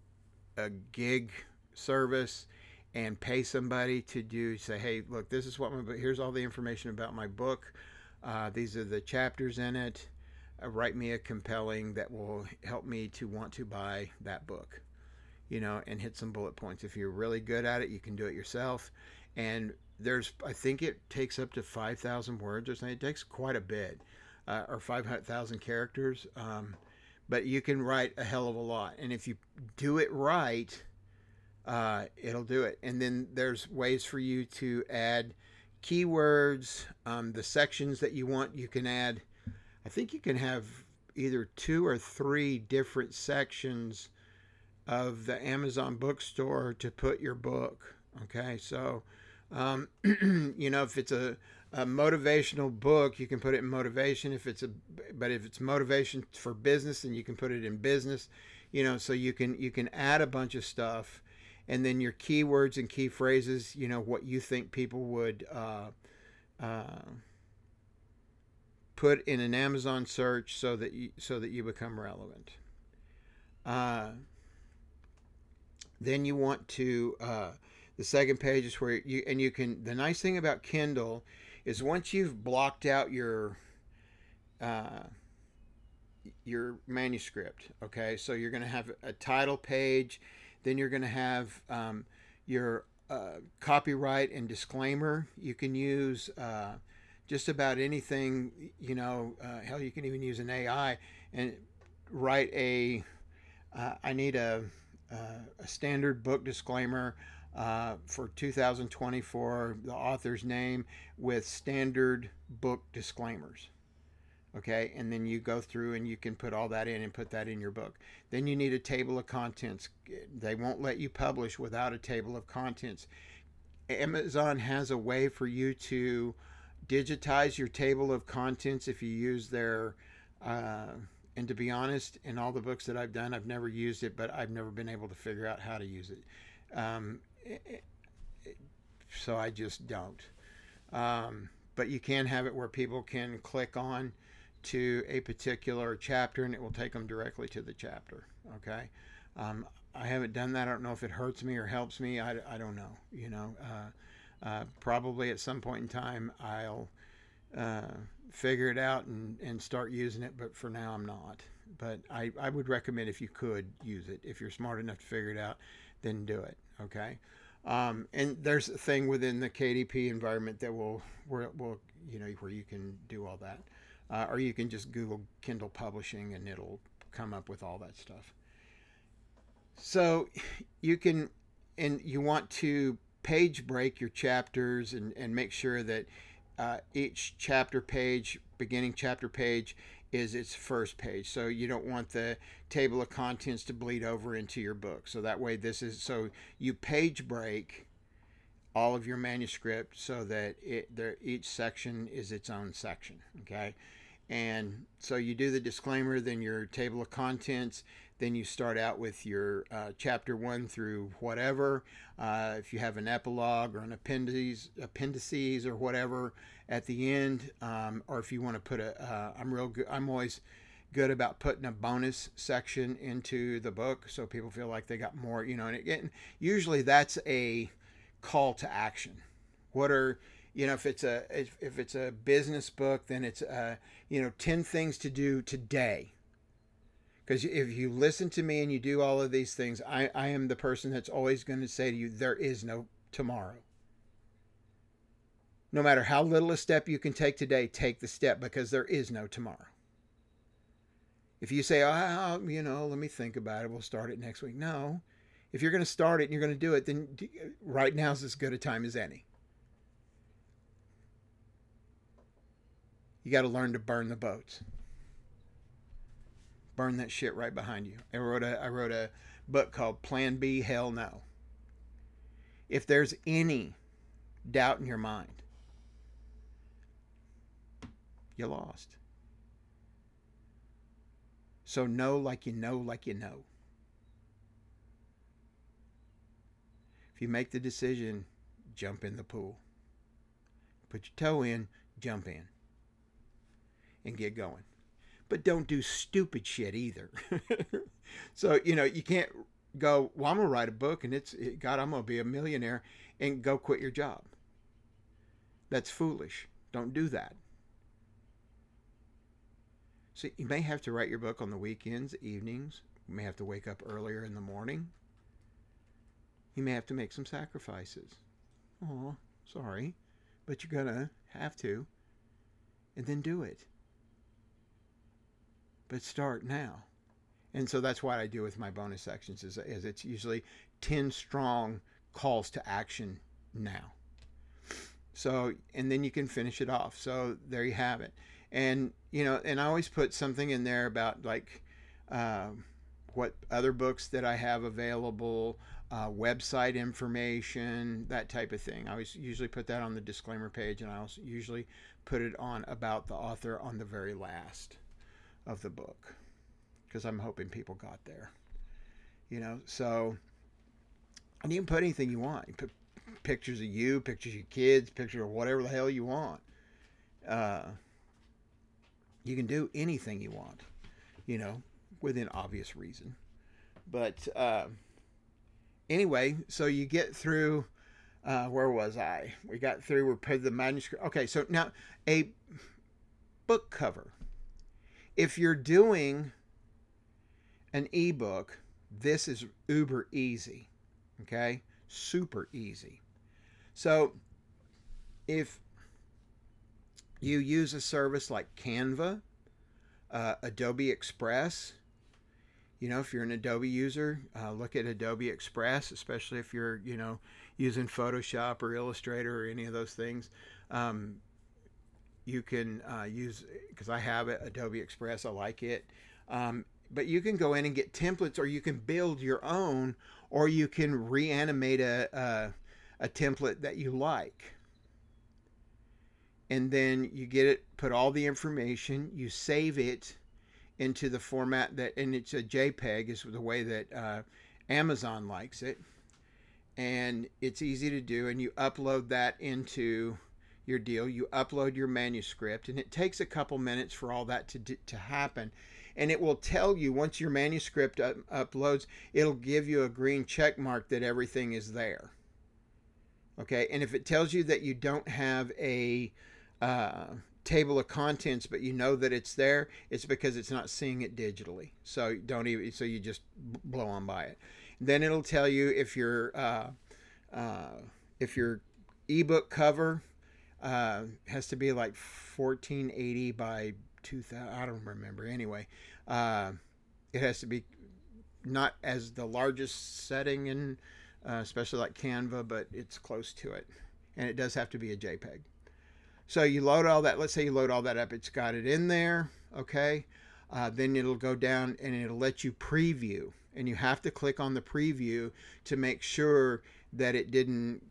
a gig service and pay somebody to do, say, hey, look, this is what my book, here's all the information about my book. Uh, these are the chapters in it. Uh, write me a compelling that will help me to want to buy that book, you know, and hit some bullet points. If you're really good at it, you can do it yourself. And there's, I think it takes up to five thousand words or something. It takes quite a bit, uh, or five thousand characters. Um, but you can write a hell of a lot. And if you do it right, uh, it'll do it. And then there's ways for you to add keywords, um, the sections that you want. You can add, I think you can have either two or three different sections of the Amazon bookstore to put your book. Okay, so um, you know, if it's a, a motivational book, you can put it in motivation. If it's a, but if it's motivation for business, then you can put it in business. You know, so you can you can add a bunch of stuff, and then your keywords and key phrases. You know, what you think people would uh, uh, put in an Amazon search so that you so that you become relevant. Uh, then you want to uh, the second page is where you and you can. The nice thing about Kindle is once you've blocked out your uh, your manuscript, okay, so you're going to have a title page, then you're going to have um, your uh, copyright and disclaimer. You can use uh, just about anything, you know, uh, hell, you can even use an A I and write a, uh, I need a, uh, a standard book disclaimer uh, for two thousand twenty-four, the author's name with standard book disclaimers. Okay, and then you go through and you can put all that in and put that in your book. Then you need a table of contents. They won't let you publish without a table of contents. Amazon has a way for you to digitize your table of contents if you use their uh, and to be honest, in all the books that I've done, I've never used it, but I've never been able to figure out how to use it. Um, it, it so I just don't. Um, but you can have it where people can click on to a particular chapter and it will take them directly to the chapter. Okay. Um, I haven't done that. I don't know if it hurts me or helps me. I, I don't know. You know, uh, uh, probably at some point in time I'll uh, figure it out and, and start using it. But for now, I'm not. But I, I would recommend if you could use it. If you're smart enough to figure it out, then do it. Okay. Um, and there's a thing within the K D P environment that will, where, will you know, where you can do all that. Uh, or you can just Google Kindle Publishing and it'll come up with all that stuff. So you can, and you want to page break your chapters and, and make sure that uh, each chapter page, beginning chapter page, is its first page. So you don't want the table of contents to bleed over into your book. So that way this is, so you page break all of your manuscript so that it there each section is its own section. Okay. And so you do the disclaimer, then your table of contents, then you start out with your uh, chapter one through whatever. Uh, if you have an epilogue or an appendices, appendices or whatever at the end, um, or if you want to put a, uh, I'm real good. I'm always good about putting a bonus section into the book so people feel like they got more, you know. And again, usually that's a call to action. What are You know, if it's a if, if it's a business book, then it's uh you know ten things to do today. Because if you listen to me and you do all of these things, I, I am the person that's always going to say to you, there is no tomorrow. No matter how little a step you can take today, take the step because there is no tomorrow. If you say, oh, you know, let me think about it, we'll start it next week. No. If you're going to start it and you're going to do it, then right now is as good a time as any. You got to learn to burn the boats. Burn that shit right behind you. I wrote a I wrote a book called Plan B, Hell No. If there's any doubt in your mind, you lost. So know like you know like you know. If you make the decision, jump in the pool. Put your toe in, jump in. And get going. But don't do stupid shit either. So, you know, you can't go, well, I'm going to write a book and it's, it, God, I'm going to be a millionaire and go quit your job. That's foolish. Don't do that. So you may have to write your book on the weekends, evenings. You may have to wake up earlier in the morning. You may have to make some sacrifices. Oh, sorry. But you're going to have to. And then do it. But start now. And so that's what I do with my bonus sections is, is it's usually ten strong calls to action now. So, and then you can finish it off. So there you have it. And, you know, and I always put something in there about like uh, what other books that I have available, uh, website information, that type of thing. I always usually put that on the disclaimer page, and I also usually put it on about the author on the very last of the book, because I'm hoping people got there, you know. So, and you can put anything you want. You put pictures of you, pictures of your kids, pictures of whatever the hell you want. Uh, you can do anything you want, you know, within obvious reason. But uh, anyway, so you get through. Uh, where was I? We got through. We put the manuscript. Okay, so now a book cover. If you're doing an ebook, this is uber easy, okay? Super easy. So if you use a service like Canva, uh, Adobe Express, You know, if you're an Adobe user, uh, look at Adobe Express, especially if you're, you know, using Photoshop or Illustrator or any of those things. Um, you can uh, use, because I have it, Adobe Express. I like it. Um, but you can go in and get templates, or you can build your own, or you can reanimate a, a, a template that you like. And then you get it, put all the information, you save it into the format that, and it's a JPEG is the way that uh, Amazon likes it. And it's easy to do, and you upload that into your deal. You upload your manuscript, and it takes a couple minutes for all that to, to happen. And it will tell you, once your manuscript up, uploads, it'll give you a green check mark that everything is there. Okay, and if it tells you that you don't have a uh, table of contents, but you know that it's there, it's because it's not seeing it digitally. So don't even, so you just blow on by it. Then it'll tell you if your uh, uh, if your ebook cover uh, has to be like fourteen eighty by two thousand. I don't remember. Anyway, uh, it has to be not as the largest setting in, uh, especially like Canva, but it's close to it, and it does have to be a JPEG. So you load all that. Let's say you load all that up. It's got it in there. Okay. Uh, then it'll go down and it'll let you preview. And you have to click on the preview to make sure that it didn't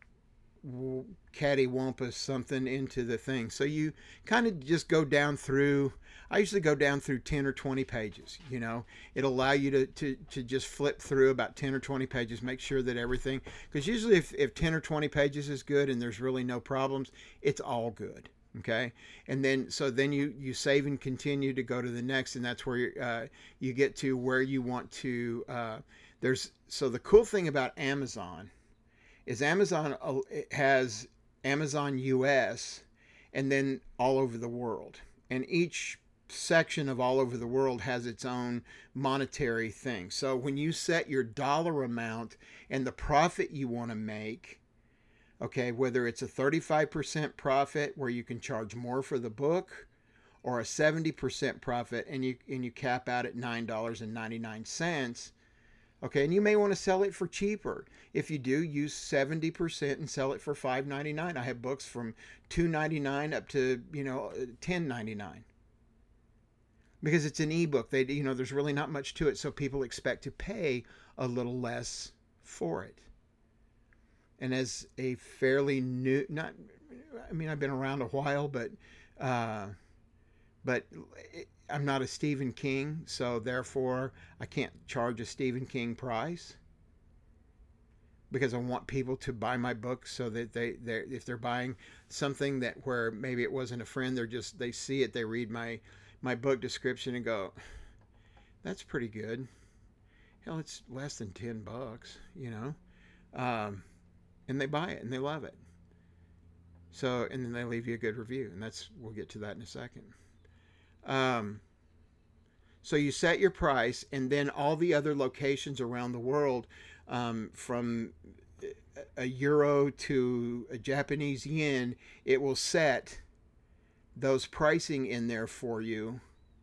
cattywampus something into the thing. So you kind of just go down through, I usually go down through ten or twenty pages, you know. It'll allow you to, to, to just flip through about ten or twenty pages, make sure that everything, because usually if, if ten or twenty pages is good and there's really no problems, it's all good. Okay. And then, so then you, you save and continue to go to the next, and that's where uh, you get to where you want to, uh, there's, so the cool thing about Amazon is Amazon has Amazon U S and then all over the world. And each section of all over the world has its own monetary thing. So when you set your dollar amount and the profit you want to make, okay, whether it's a thirty-five percent profit where you can charge more for the book, or a seventy percent profit and you and you cap out at nine dollars and ninety-nine cents, okay, and you may want to sell it for cheaper. If you do, use seventy percent and sell it for five ninety-nine. I have books from two ninety-nine up to, you know, ten ninety-nine. Because it's an ebook. They, you know, there's really not much to it, so people expect to pay a little less for it. And as a fairly new, not, I mean, I've been around a while, but, uh, but I'm not a Stephen King, so therefore I can't charge a Stephen King price, because I want people to buy my book so that they, they, if they're buying something that where maybe it wasn't a friend, they're just, they see it, they read my, my book description and go, that's pretty good. Hell, it's less than ten bucks, you know? Um, and they buy it and they love it. So, and then they leave you a good review, and that's, we'll get to that in a second. Um, so you set your price, and then all the other locations around the world, um, from a euro to a Japanese yen, it will set those pricing in there for you.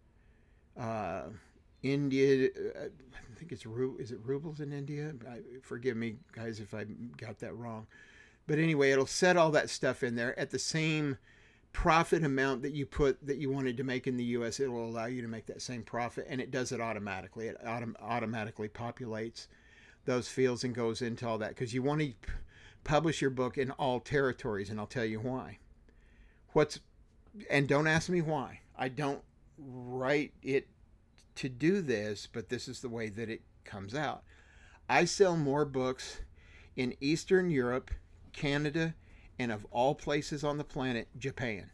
Uh, India, uh, I think it's, is it rubles in India? I, forgive me, guys, if I got that wrong. But anyway, it'll set all that stuff in there at the same profit amount that you put, that you wanted to make in the U S. It will allow you to make that same profit, and it does it automatically. It autom automatically populates those fields and goes into all that, because you want to publish your book in all territories, and I'll tell you why. What's, and don't ask me why. I don't write it to do this, but this is the way that it comes out. I sell more books in Eastern Europe, Canada, and of all places on the planet, Japan.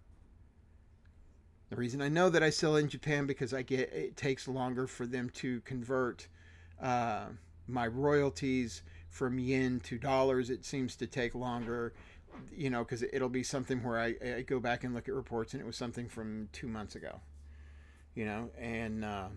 The reason I know that I sell in Japan, because I get, it takes longer for them to convert uh, my royalties from yen to dollars. It seems to take longer, you know, because it'll be something where I, I go back and look at reports and it was something from two months ago, you know, and uh,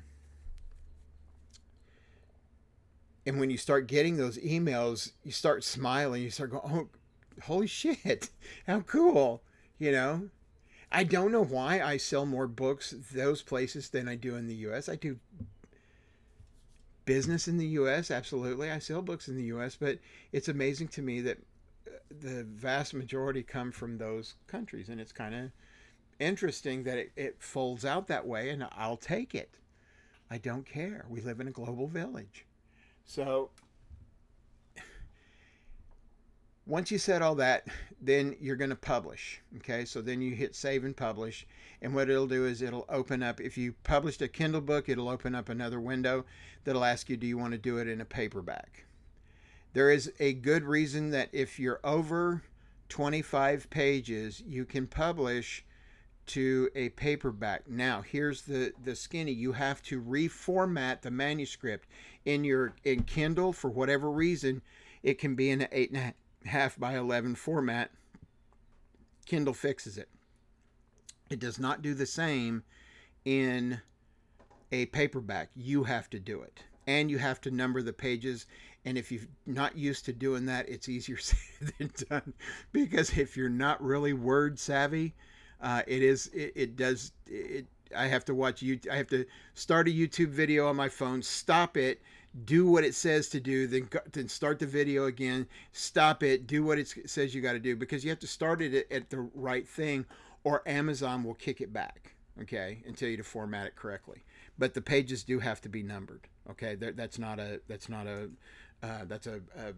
and when you start getting those emails, you start smiling, you start going, oh, holy shit, how cool, you know. I don't know why I sell more books those places than I do in the U S. I do business in the U S, absolutely. I sell books in the U S, but it's amazing to me that the vast majority come from those countries, and it's kind of interesting that it, it folds out that way, and I'll take it. I don't care. We live in a global village. So once you said all that, then you're going to publish. Okay, so then you hit save and publish. And what it'll do is it'll open up, if you published a Kindle book, it'll open up another window that'll ask you, do you want to do it in a paperback? There is a good reason that if you're over twenty-five pages, you can publish to a paperback. Now, here's the, the skinny. You have to reformat the manuscript in your in Kindle for whatever reason. It can be in an eight and a half by eleven format. Kindle fixes it. It does not do the same in a paperback. You have to do it. And you have to number the pages. And if you're not used to doing that, it's easier said than done. Because if you're not really word savvy, uh, it is, it, it does, it, I have to watch you. I have to start a YouTube video on my phone, stop it, do what it says to do, then then start the video again, stop it, do what it says you got to do, because you have to start it at the right thing, or Amazon will kick it back, okay, and tell you to format it correctly. But the pages do have to be numbered, okay. That, that's not a that's not a uh, that's a, a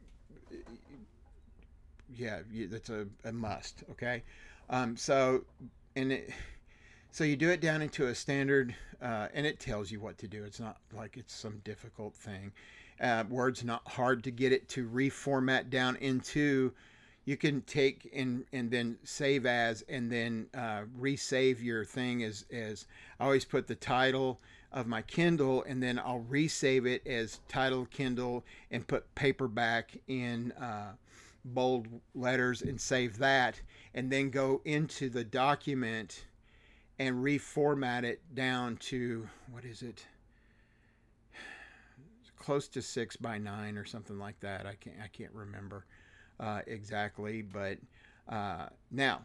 yeah that's a, a must, okay. Um, so and it. So you do it down into a standard, uh, and it tells you what to do. It's not like it's some difficult thing. Uh, Word's not hard to get it to reformat down into. You can take and and then save as, and then uh, resave your thing as as. I always put the title of my Kindle, and then I'll resave it as title Kindle and put paperback in uh, bold letters and save that, and then go into the document and reformat it down to, what is it? Close to six by nine or something like that. I can't I can't remember uh, exactly, but uh, now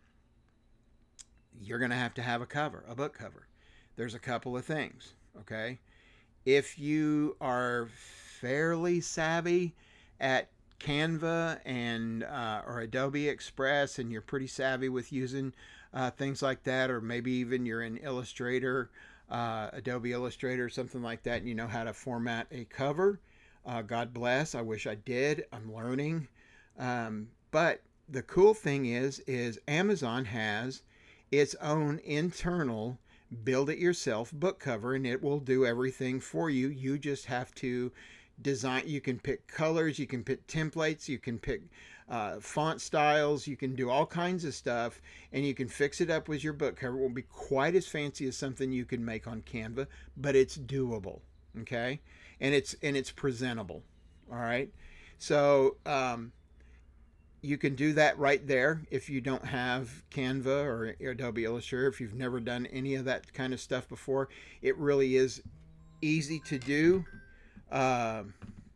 you're going to have to have a cover, a book cover. There's a couple of things, okay? If you are fairly savvy at Canva and uh, or Adobe Express, and you're pretty savvy with using uh, things like that, or maybe even you're in Illustrator, uh, Adobe Illustrator, something like that, and you know how to format a cover, uh, God bless. I wish I did. I'm learning. Um, but the cool thing is, is Amazon has its own internal build it yourself book cover, and it will do everything for you. You just have to design. You can pick colors, you can pick templates, you can pick uh, font styles, you can do all kinds of stuff, and you can fix it up with your book cover. It won't be quite as fancy as something you can make on Canva, but it's doable, okay? And it's and it's presentable, all right? So um, you can do that right there if you don't have Canva or Adobe Illustrator. If you've never done any of that kind of stuff before, it really is easy to do. Uh,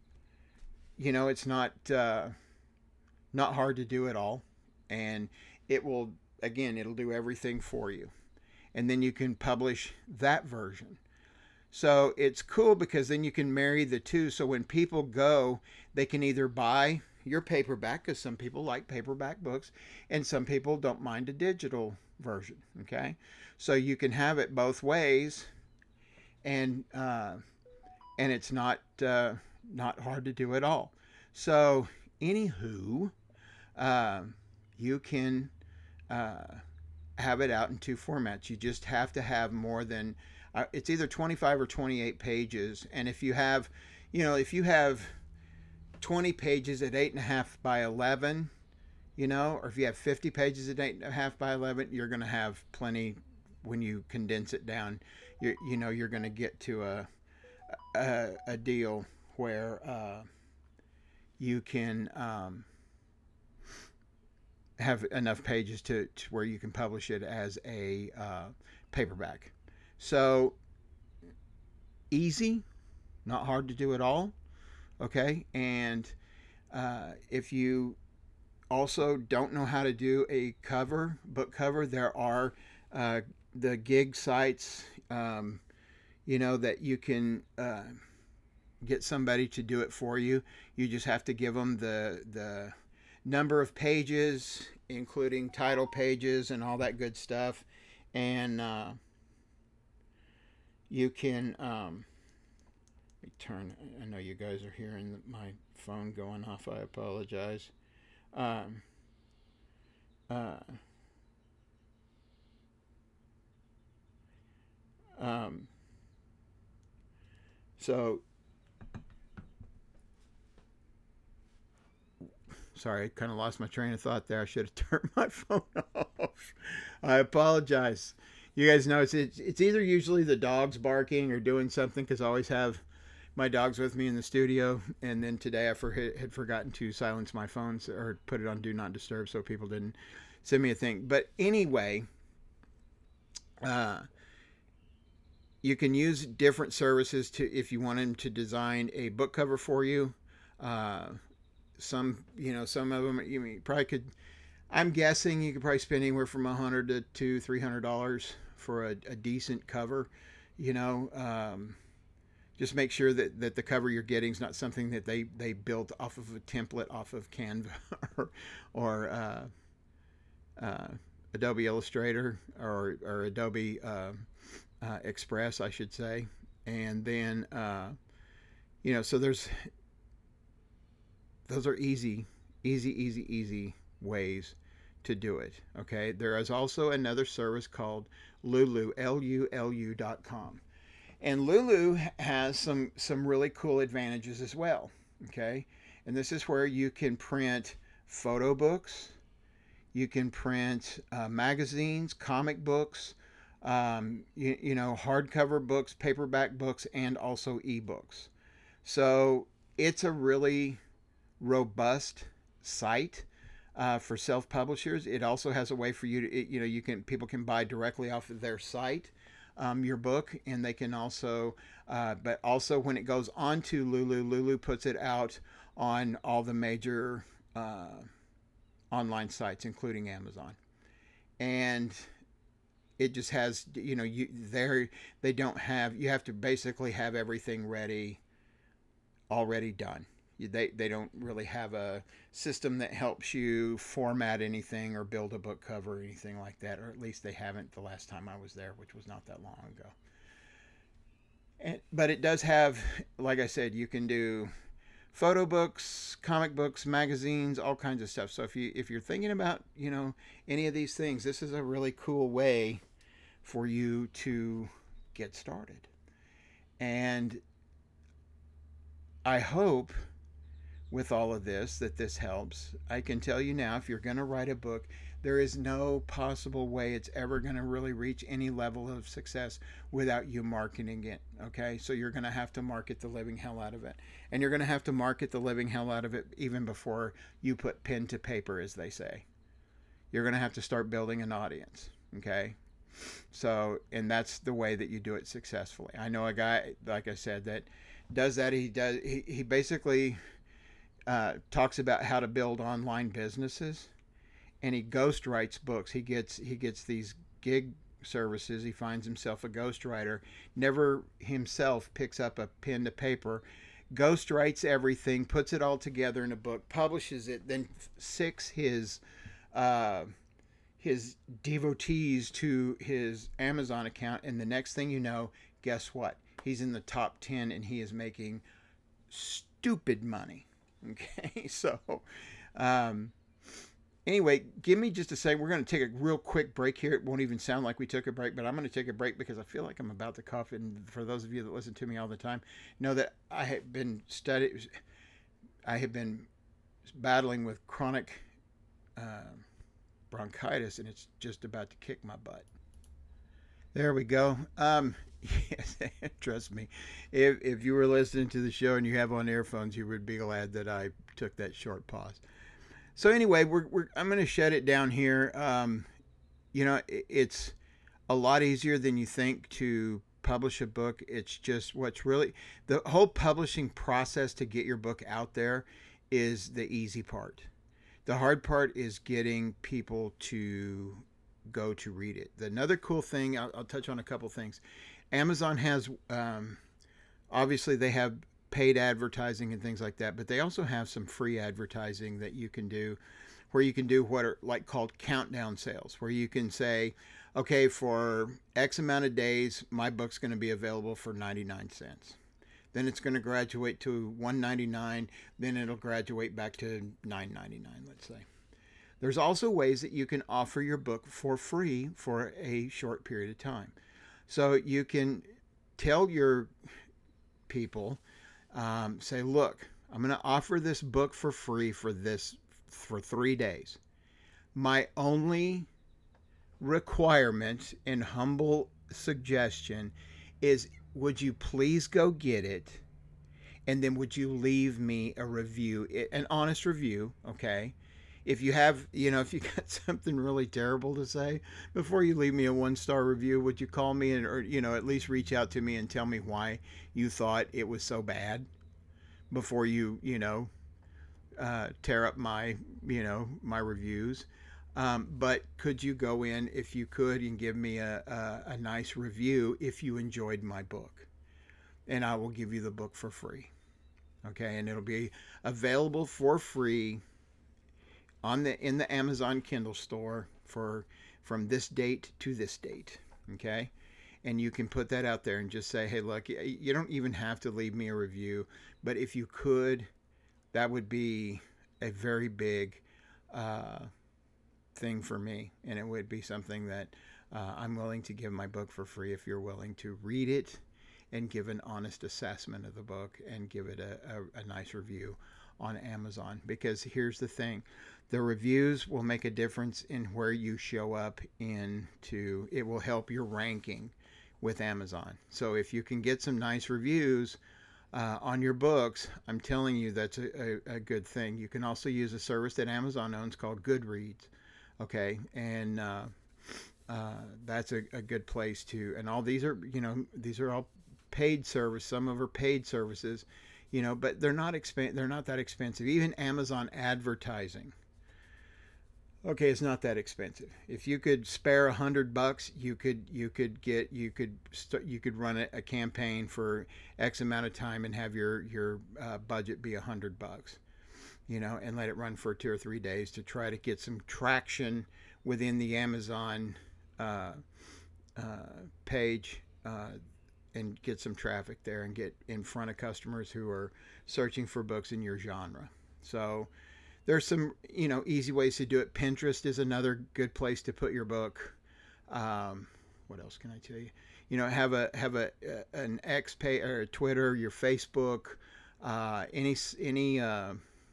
you know, it's not uh, not hard to do at all, and it will, again, it'll do everything for you, and then you can publish that version. So it's cool because then you can marry the two. So when people go, they can either buy your paperback, because some people like paperback books, and some people don't mind a digital version. Okay, so you can have it both ways, and uh, and it's not uh, not hard to do at all. So anywho, uh, you can uh, have it out in two formats. You just have to have more than uh, it's either twenty-five or twenty-eight pages. And if you have, you know, if you have twenty pages at eight and a half by eleven, you know, or if you have fifty pages at eight and a half by eleven, you're going to have plenty. When you condense it down, you you know, you're going to get to a A, a deal where uh, you can um, have enough pages to, to where you can publish it as a uh, paperback. So easy, not hard to do at all. Okay, and uh, if you also don't know how to do a cover, book cover, there are uh, the gig sites. Um, you know, that you can uh, get somebody to do it for you. You just have to give them the the number of pages, including title pages and all that good stuff, and uh, you can. Um, let me turn. I know you guys are hearing my phone going off. I apologize. Um, uh, um, so sorry, I kind of lost my train of thought there. I should have turned my phone off. I apologize. You guys know it's it's, it's either usually the dogs barking or doing something, because I always have my dogs with me in the studio. And then today I for, had forgotten to silence my phone or put it on do not disturb so people didn't send me a thing. But anyway, uh, you can use different services to if you want them to design a book cover for you. Uh, some you know some of them you, you probably could. I'm guessing you could probably spend anywhere from a hundred to two, three hundred dollars for a, a decent cover. You know, um, just make sure that, that the cover you're getting is not something that they, they built off of a template off of Canva or or uh, uh, Adobe Illustrator or or Adobe uh, uh, Express, I should say. And then uh, you know, so there's those are easy, easy, easy, easy ways to do it. Okay. There is also another service called Lulu, L U L U dot com. And Lulu has some, some really cool advantages as well. Okay. And this is where you can print photo books. You can print uh, magazines, comic books, um, you, you know, hardcover books, paperback books, and also ebooks. So it's a really robust site uh, for self-publishers. It also has a way for you to, it, you know, you can people can buy directly off of their site um, your book, and they can also, uh, but also when it goes onto Lulu, Lulu puts it out on all the major uh, online sites, including Amazon, and it just has, you know, you there they don't have you have to basically have everything ready, already done. They, they don't really have a system that helps you format anything or build a book cover or anything like that, or at least they haven't the last time I was there, which was not that long ago. And, but it does have, like I said, you can do photo books, comic books, magazines, all kinds of stuff. So if you if you're thinking about, you know, any of these things, this is a really cool way for you to get started. And I hope with all of this that this helps. I can tell you now, if you're going to write a book, there is no possible way it's ever going to really reach any level of success without you marketing it. Okay, so you're going to have to market the living hell out of it, and you're going to have to market the living hell out of it even before you put pen to paper, as they say. You're going to have to start building an audience. Okay, so, and that's the way that you do it successfully. I know a guy, like I said, that does that. He does he, he basically Uh, talks about how to build online businesses, and he ghost writes books. He gets he gets these gig services. He finds himself a ghostwriter. Never himself picks up a pen to paper. Ghost writes everything, puts it all together in a book, publishes it, then six his uh, his devotees to his Amazon account, and the next thing you know, guess what? He's in the top ten, and he is making stupid money. Okay, so um, anyway, give me just a second. We're going to take a real quick break here. It won't even sound like we took a break, but I'm going to take a break because I feel like I'm about to cough. And for those of you that listen to me all the time, know that I have been studying, I have been battling with chronic uh, bronchitis, and it's just about to kick my butt. There we go. Um, yes, trust me. If if you were listening to the show and you have on earphones, you would be glad that I took that short pause. So anyway, we're, we're I'm going to shut it down here. Um, you know, it, it's a lot easier than you think to publish a book. It's just what's really the whole publishing process to get your book out there is the easy part. The hard part is getting people to go to read it. Another cool thing, I'll, I'll touch on a couple things. Amazon has, um, obviously they have paid advertising and things like that, but they also have some free advertising that you can do, where you can do what are like called countdown sales, where you can say, okay, for X amount of days, my book's going to be available for ninety-nine cents. Then it's going to graduate to one ninety-nine. Then it'll graduate back to nine ninety-nine, let's say. There's also ways that you can offer your book for free for a short period of time. So you can tell your people, um, say, look, I'm going to offer this book for free for this for three days. My only requirement and humble suggestion is, would you please go get it, and then would you leave me a review, an honest review, okay? If you have, you know, if you got something really terrible to say, before you leave me a one-star review, would you call me and, or, you know, at least reach out to me and tell me why you thought it was so bad before you, you know, uh, tear up my, you know, my reviews. Um, but could you go in, if you could, and give me a, a, a nice review if you enjoyed my book, and I will give you the book for free. Okay, and it'll be available for free on the in the Amazon Kindle store for from this date to this date. Okay, and you can put that out there and just say, hey, look, you don't even have to leave me a review, but if you could, that would be a very big uh, thing for me, and it would be something that uh, I'm willing to give my book for free if you're willing to read it and give an honest assessment of the book and give it a, a, a nice review on Amazon. Because here's the thing, the reviews will make a difference in where you show up into, it will help your ranking with Amazon. So if you can get some nice reviews uh, on your books, I'm telling you, that's a, a, a good thing. You can also use a service that Amazon owns called Goodreads. Okay, and uh, uh, that's a, a good place to, and all these are, you know, these are all paid service. Some of them are paid services, you know, but they're not expen- they're not that expensive. Even Amazon advertising, okay, it's not that expensive. If you could spare a hundred bucks, you could you could get you could start, you could run a, a campaign for X amount of time and have your your uh, budget be a hundred bucks, you know, and let it run for two or three days to try to get some traction within the Amazon uh, uh, page. Uh, and get some traffic there and get in front of customers who are searching for books in your genre. So there's some, you know, easy ways to do it. Pinterest is another good place to put your book. Um, what else can I tell you? You know, have a have a an X pay or Twitter, your Facebook, uh, any any uh,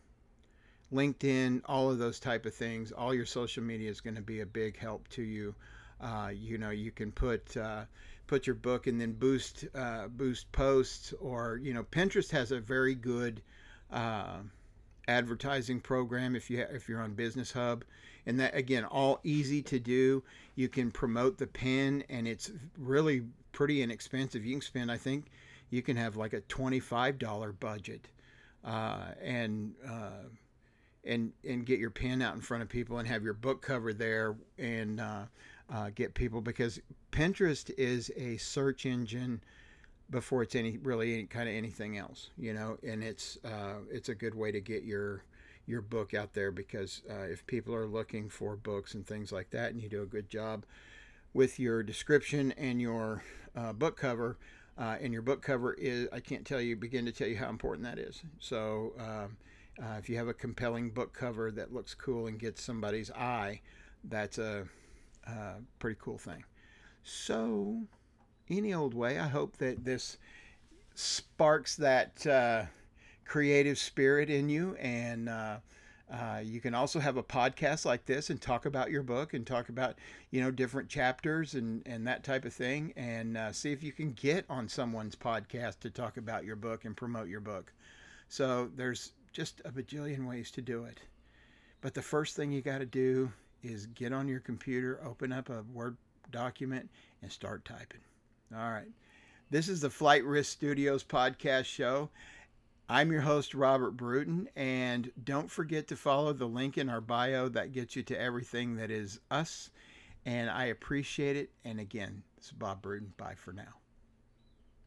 LinkedIn, all of those type of things. All your social media is going to be a big help to you. Uh, you know, you can put uh, put your book and then boost uh, boost posts, or you know, Pinterest has a very good uh, advertising program if you ha- if you're on Business Hub, and that again, all easy to do. You can promote the pen, and it's really pretty inexpensive. You can spend, I think, you can have like a twenty-five dollar budget, uh, and uh, and and get your pen out in front of people and have your book cover there, and uh, uh, get people, because Pinterest is a search engine before it's any really any kind of anything else, you know, and it's uh, it's a good way to get your your book out there, because uh, if people are looking for books and things like that, and you do a good job with your description and your uh, book cover, uh, and your book cover is, I can't tell you, begin to tell you how important that is. So um, uh, if you have a compelling book cover that looks cool and gets somebody's eye, that's a, a pretty cool thing. So any old way, I hope that this sparks that uh, creative spirit in you, and uh, uh, you can also have a podcast like this and talk about your book and talk about, you know, different chapters and, and that type of thing, and uh, see if you can get on someone's podcast to talk about your book and promote your book. So there's just a bajillion ways to do it. But the first thing you got to do is get on your computer, open up a Word document, and start typing. All right. This is the Flight Risk Studios podcast show. I'm your host, Robert Bruton, and don't forget to follow the link in our bio. That gets you to everything that is us, and I appreciate it. And again, this is Bob Bruton. Bye for now.